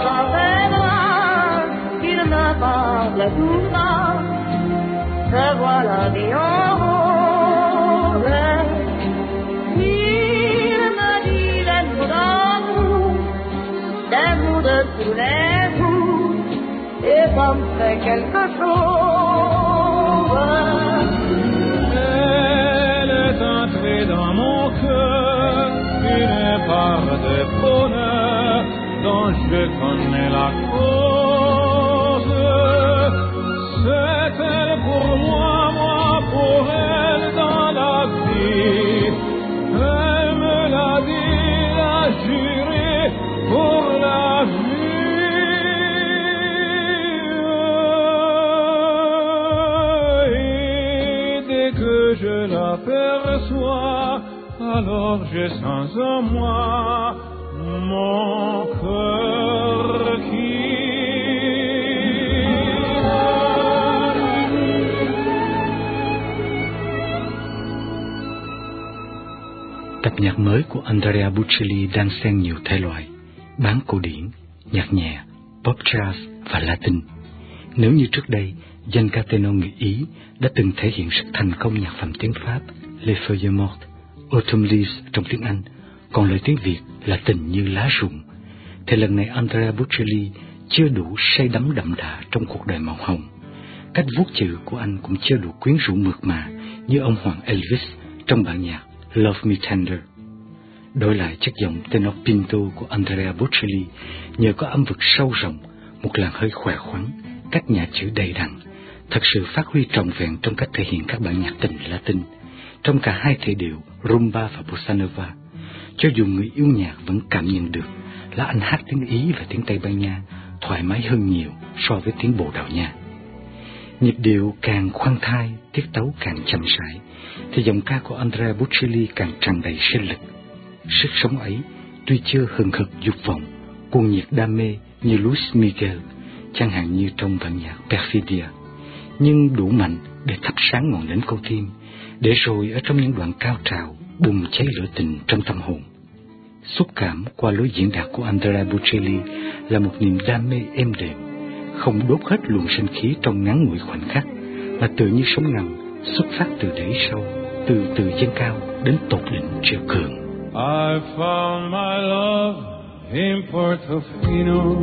Revoir la vie en rose. Il me dit les mots d'amour, des mots de tous les jours, et ça me fait quelque chose. Elle est entrée dans mon cœur, une part de bonheur dont je connais la cause. C'est elle pour moi, moi pour elle dans la vie. Elle me l'a dit, l'a juré pour la vie. Et dès que je l'aperçois, alors je sens en moi mon cœur qui Tập nhạc mới của Andrea Bocelli đang xen nhiều thể loại, bán cổ điển, nhạc nhẹ, pop jazz và Latin. Nếu như trước đây, Gian Cateno người Ý đã từng thể hiện rất thành công nhạc phẩm tiếng Pháp Les Feuilles Mortes, Autumn Leaves trong tiếng Anh, còn lời tiếng Việt là Tình như lá rụng, thì lần này Andrea Bocelli chưa đủ say đắm đậm đà trong cuộc đời màu hồng. Cách vuốt chữ của anh cũng chưa đủ quyến rũ mượt mà như ông hoàng Elvis trong bản nhạc Love Me Tender. Đổi lại chất giọng tenor pinto của Andrea Bocelli nhờ có âm vực sâu rộng, một làn hơi khỏe khoắn, cách nhả chữ đầy đặn, thật sự phát huy trọn vẹn trong cách thể hiện các bản nhạc tình Latin, trong cả hai thể điệu rumba và bossa nova. Cho dù người yêu nhạc vẫn cảm nhận được là anh hát tiếng Ý và tiếng Tây Ban Nha thoải mái hơn nhiều so với tiếng Bồ Đào Nha. Nhịp điệu càng khoan thai, tiết tấu càng chậm rãi, thì giọng ca của Andrea Bocelli càng tràn đầy sinh lực. Sức sống ấy tuy chưa hừng hực dục vọng, cuồng nhiệt đam mê như Luis Miguel, chẳng hạn như trong bản nhạc Perfidia, nhưng đủ mạnh để thắp sáng ngọn nến con tim, để rồi ở trong những đoạn cao trào bùng cháy lửa tình trong tâm hồn. Xúc cảm qua lối diễn đạt của Andrea Bocelli là một niềm đam mê êm đềm, không đốt hết luồng sinh khí trong ngắn ngủi khoảnh khắc, mà tự như sóng ngầm xuất phát từ đáy sâu, từ từ dâng cao đến tột đỉnh triều cường. I found my love in Portofino,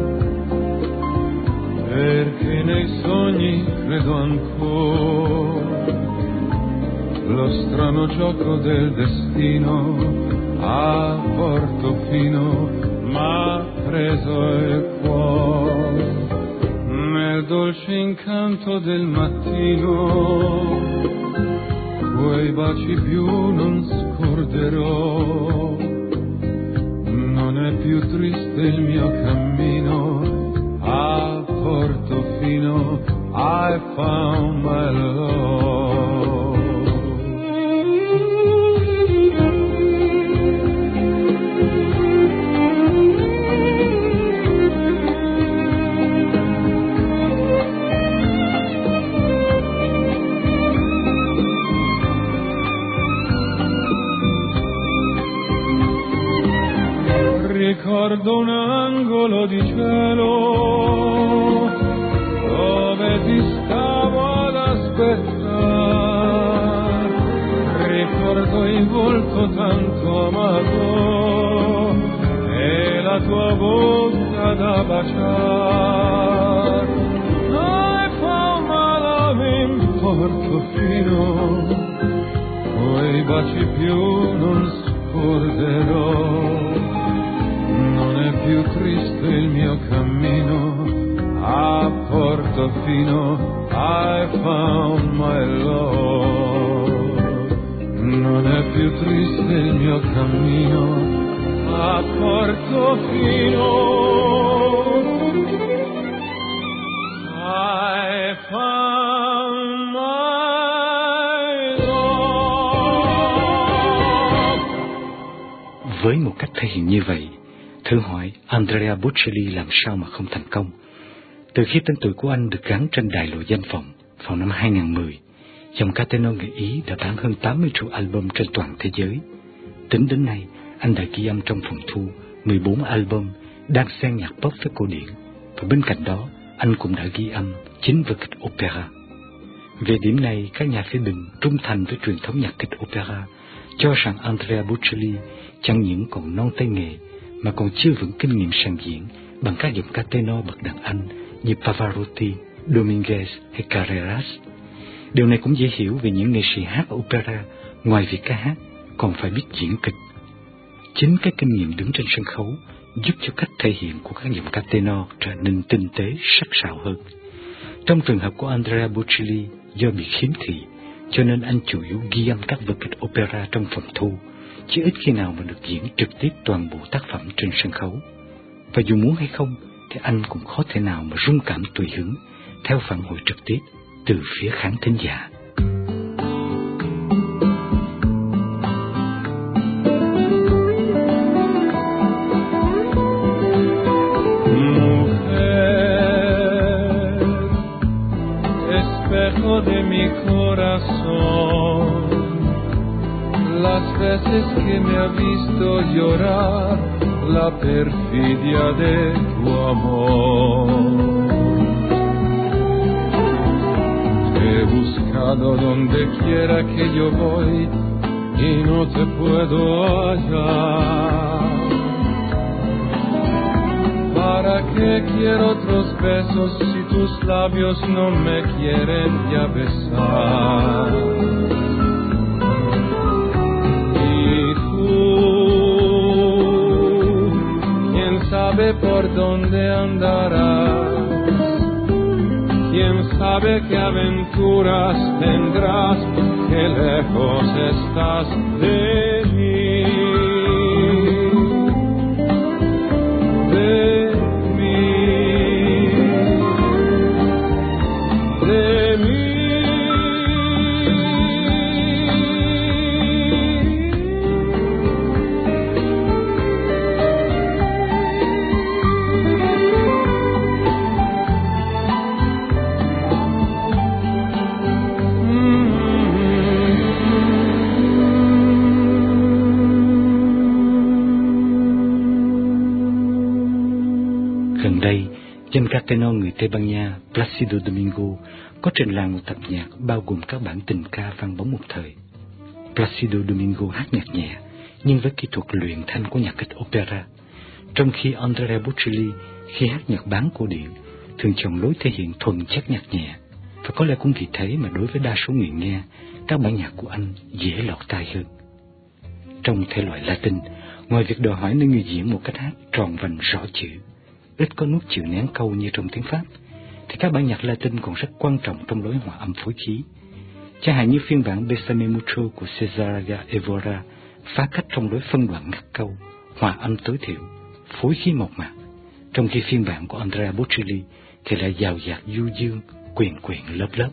perché nei sogni credo ancora, lo strano gioco del destino a Portofino m'ha preso il cuore, nel dolce incanto del mattino, quei baci più non scorderò, non è più triste il mio cammino a Portofino, I found my love. Ricordo un angolo di cielo dove ti stavo ad aspettare, ricordo il volto tanto amato e la tua bocca da baciare. I found my love in Portofino, quei baci più non scorderò, più triste il mio cammino a Portofino, I found my love. Non è più triste il mio cammino a Portofino, I found my love. Với một cách thể hiện như vậy, thử hỏi Andrea Bocelli làm sao mà không thành công. Từ khi tên tuổi của anh được gắn trên đài lộ danh vọng vào năm 2010, dòng Cateno người Ý đã bán hơn 80 triệu album trên toàn thế giới. Tính đến nay, anh đã ghi âm trong phòng thu 14 album đang xen nhạc pop với cổ điển, và bên cạnh đó, anh cũng đã ghi âm 9 vở kịch opera. Về điểm này, các nhà phê bình trung thành với truyền thống nhạc kịch opera cho rằng Andrea Bocelli chẳng những còn non tay nghề mà còn chưa vững kinh nghiệm sàn diễn bằng các giọng ca tenor bậc đàn anh như Pavarotti, Dominguez hay Carreras. Điều này cũng dễ hiểu vì những nghệ sĩ hát opera ngoài việc ca hát còn phải biết diễn kịch. Chính cái kinh nghiệm đứng trên sân khấu giúp cho cách thể hiện của các giọng ca tenor trở nên tinh tế, sắc sảo hơn. Trong trường hợp của Andrea Bocelli, do bị khiếm thị, cho nên anh chủ yếu ghi âm các vở kịch opera trong phòng thu, chứ ít khi nào mà được diễn trực tiếp toàn bộ tác phẩm trên sân khấu. Và dù muốn hay không, thì anh cũng khó thể nào mà rung cảm tùy hứng theo phản hồi trực tiếp từ phía khán thính giả. De mi corazón, las veces que me ha visto llorar la perfidia de tu amor. Te he buscado donde quiera que yo voy y no te puedo hallar. ¿Para qué quiero otros besos si tus labios no me quieren ya besar? Y tú, ¿quién sabe por dónde andarás? ¿Quién sabe qué aventuras tendrás? Qué lejos estás de mí. Gần đây, danh ca tenor người Tây Ban Nha Plácido Domingo có trình làng một tập nhạc bao gồm các bản tình ca vang bóng một thời. Plácido Domingo hát nhạc nhẹ, nhưng với kỹ thuật luyện thanh của nhạc kịch opera, trong khi Andrea Bocelli khi hát nhạc bán cổ điển thường chọn lối thể hiện thuần chất nhạc nhẹ, và có lẽ cũng vì thế mà đối với đa số người nghe, các bản nhạc của anh dễ lọt tai hơn. Trong thể loại Latin, ngoài việc đòi hỏi nơi người diễn một cách hát tròn vành rõ chữ, ít có nuốt chữ nén câu như trong tiếng Pháp, thì các bản nhạc Latin còn rất quan trọng trong lối hòa âm phối khí. Chẳng hạn như phiên bản Bésame Mucho của César Évora phá cách trong lối phân đoạn ngắt câu, hòa âm tối thiểu, phối khí mộc mạc, trong khi phiên bản của Andrea Bocelli thì lại dào dạt du dương, quyện quyện lớp lớp.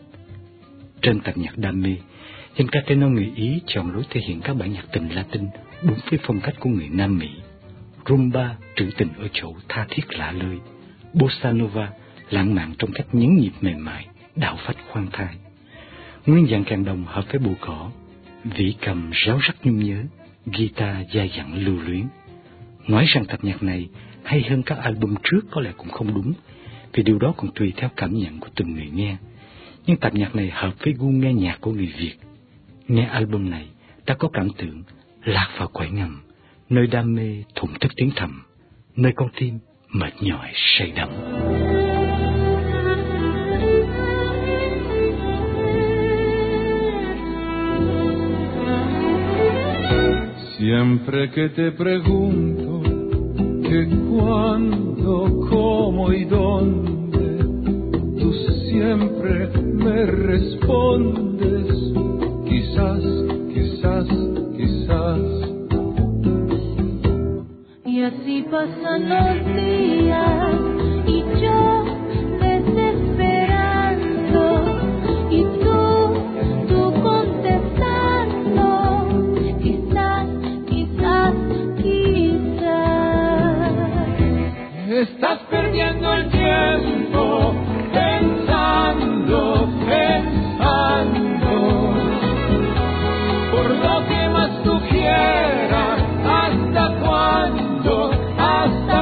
Trên tập nhạc Đam mê, danh ca tenor người Ý chọn lối thể hiện các bản nhạc tình Latin đúng với phong cách của người Nam Mỹ. Rumba trữ tình ở chỗ tha thiết lạ lơi, Bossa Nova lãng mạn trong cách nhấn nhịp mềm mại, đạo phách khoan thai. Nguyên dạng kèn đồng hợp với bồ cỏ, vĩ cầm réo rắt nhung nhớ, guitar dai dẳng lưu luyến. Nói rằng tập nhạc này hay hơn các album trước có lẽ cũng không đúng, vì điều đó còn tùy theo cảm nhận của từng người nghe. Nhưng tập nhạc này hợp với gu nghe nhạc của người Việt. Nghe album này ta có cảm tưởng lạc vào cõi ngầm, nơi đam mê thổn thức tiếng thầm, nơi con tim mệt nhòi say đắm. Siempre que te pregunto que cuándo, cómo y dónde, tú siempre me respondes, quizás, quizás, quizás. Y así pasan los días y yo desesperando y tú contestando, quizás, quizás, quizás. Estás perdiendo el tiempo pensando, pensando, por lo que más tú quieras, ¿hasta cuándo? ¿Hasta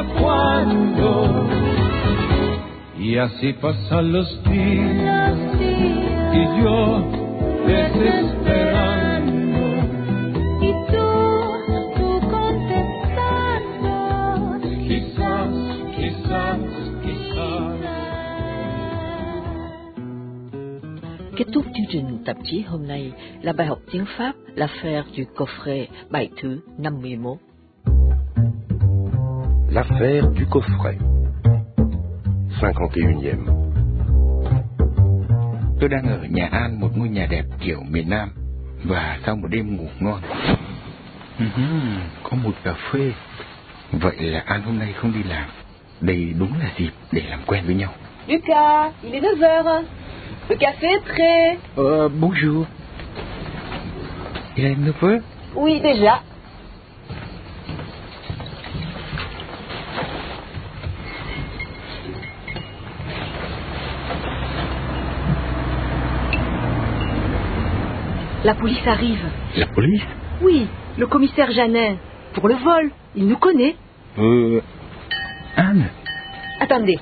cuándo? Y así pasan los días y yo desesperando. Y tú contestando. Quizás. Kết thúc chương trình tạp chí hôm nay là bài học tiếng Pháp L'affaire du coffret, bài thứ 51. L'affaire du coffret. 51e. Tôi đang ở nhà An, một ngôi nhà đẹp kiểu miền Nam, và sau một đêm ngủ ngon, có một cà phê. Vậy là An hôm nay không đi làm. Đây đúng là dịp để làm quen với nhau. Lucas, il est 9h. Le café est prêt. Bonjour. Il est 9h? Oui, déjà. La police arrive. La police? Oui, le commissaire Jeannin. Pour le vol, il nous connaît. Anne? Attendez.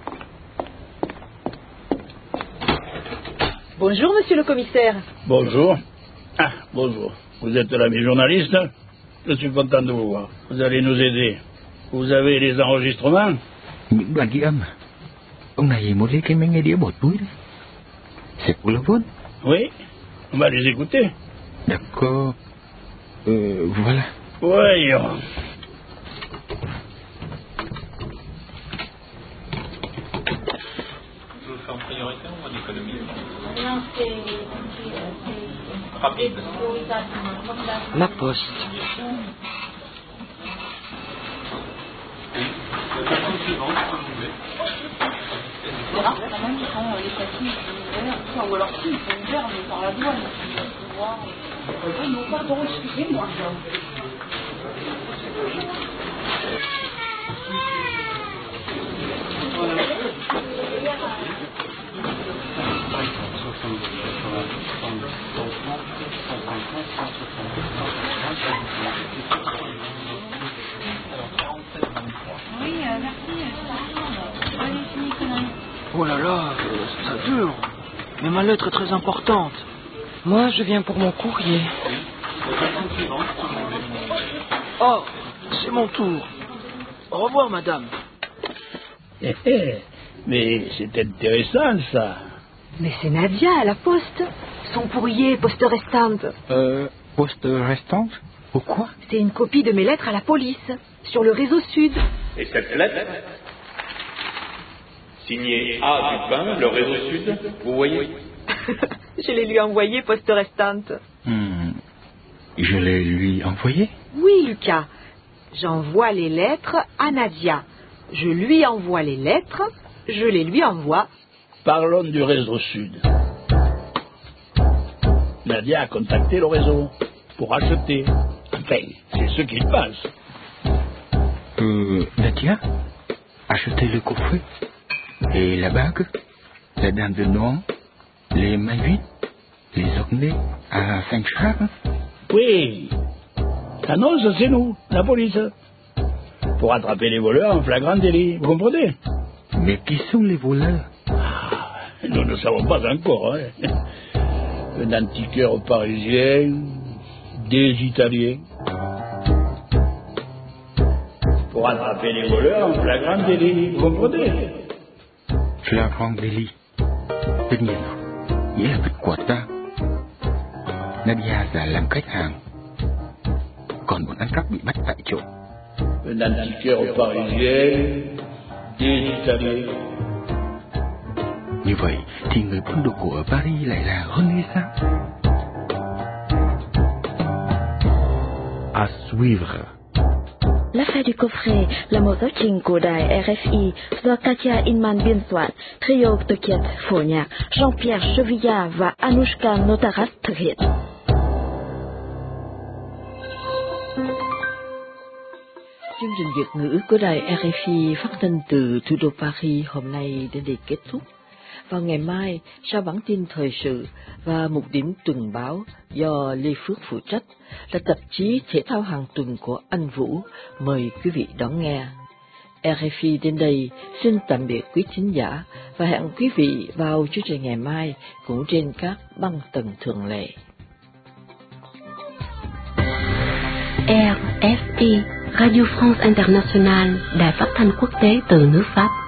Bonjour, monsieur le commissaire. Bonjour. Ah, bonjour. Vous êtes l'ami journaliste? Je suis content de vous voir. Vous allez nous aider. Vous avez les enregistrements? Những đoạn ghi âm. Ông này muốn lấy cái máy nghe đĩa bỏ túi đấy. C'est pour le vol? Oui, on va les écouter. D'accord. Voilà. Voyons. La Poste. C'est rare quand même quand les statuts sont ou alors ils sont ouverts mais par la douane. Non, pardon, excusez-moi. Oui, merci. Oh là là, ça dure. Mais ma lettre est très importante. Moi, je viens pour mon courrier. Oh, c'est mon tour. Au revoir, madame. Mais c'est intéressant, ça. Mais c'est Nadia à la poste. Son courrier, poste restante. Poste restante? Pourquoi? C'est une copie de mes lettres à la police, sur le réseau Sud. Et cette lettre, signée A. Dupin, le réseau Sud, vous voyez? Je l'ai lui envoyée, poste restante. Je l'ai lui envoyé? Oui, Lucas. J'envoie les lettres à Nadia. Je lui envoie les lettres, je les lui envoie. Parlons du réseau Sud. Nadia a contacté le réseau pour acheter. Enfin, c'est ce qu'il pense. Nadia? Acheter le coffret? Et la bague? La dame de noix? Les mains vides? Les ornés à 5 chars? Oui. Ah non, ça c'est nous, la police. Pour attraper les voleurs en flagrant délit, vous comprenez? Mais qui sont les voleurs? Nous ne savons pas encore. Hein. Un antiquaire parisien, des Italiens. Pour attraper les voleurs en flagrant délit, vous comprenez? Flagrant délit. Tất nhiên rồi, nghĩa là bắt quả tang. Nadia giả làm khách hàng, còn bọn ăn cắp bị bắt tại chỗ. Un antiquaire parisien, des Italiens. Như vậy thì người buôn đồ cổ ở Paris lại là hơn hay sao? À suivre. L'affaire du coffret là một giáo trình của đài RFI do Katia Inman biên soạn, trio thực hiện phổ nhạc Jean-Pierre Chevilla và Anushka Notaras thực hiện. Chương trình Việt ngữ của đài RFI phát thanh từ thủ đô Paris hôm nay đến đây kết thúc. Vào ngày mai, sau bản tin thời sự và một điểm tuần báo do Lê Phước phụ trách là tạp chí thể thao hàng tuần của anh Vũ, mời quý vị đón nghe. RFI đến đây xin tạm biệt quý thính giả và hẹn quý vị vào chương trình ngày mai cũng trên các băng tần thường lệ. RFI, Radio France Internationale, đài phát thanh quốc tế từ nước Pháp.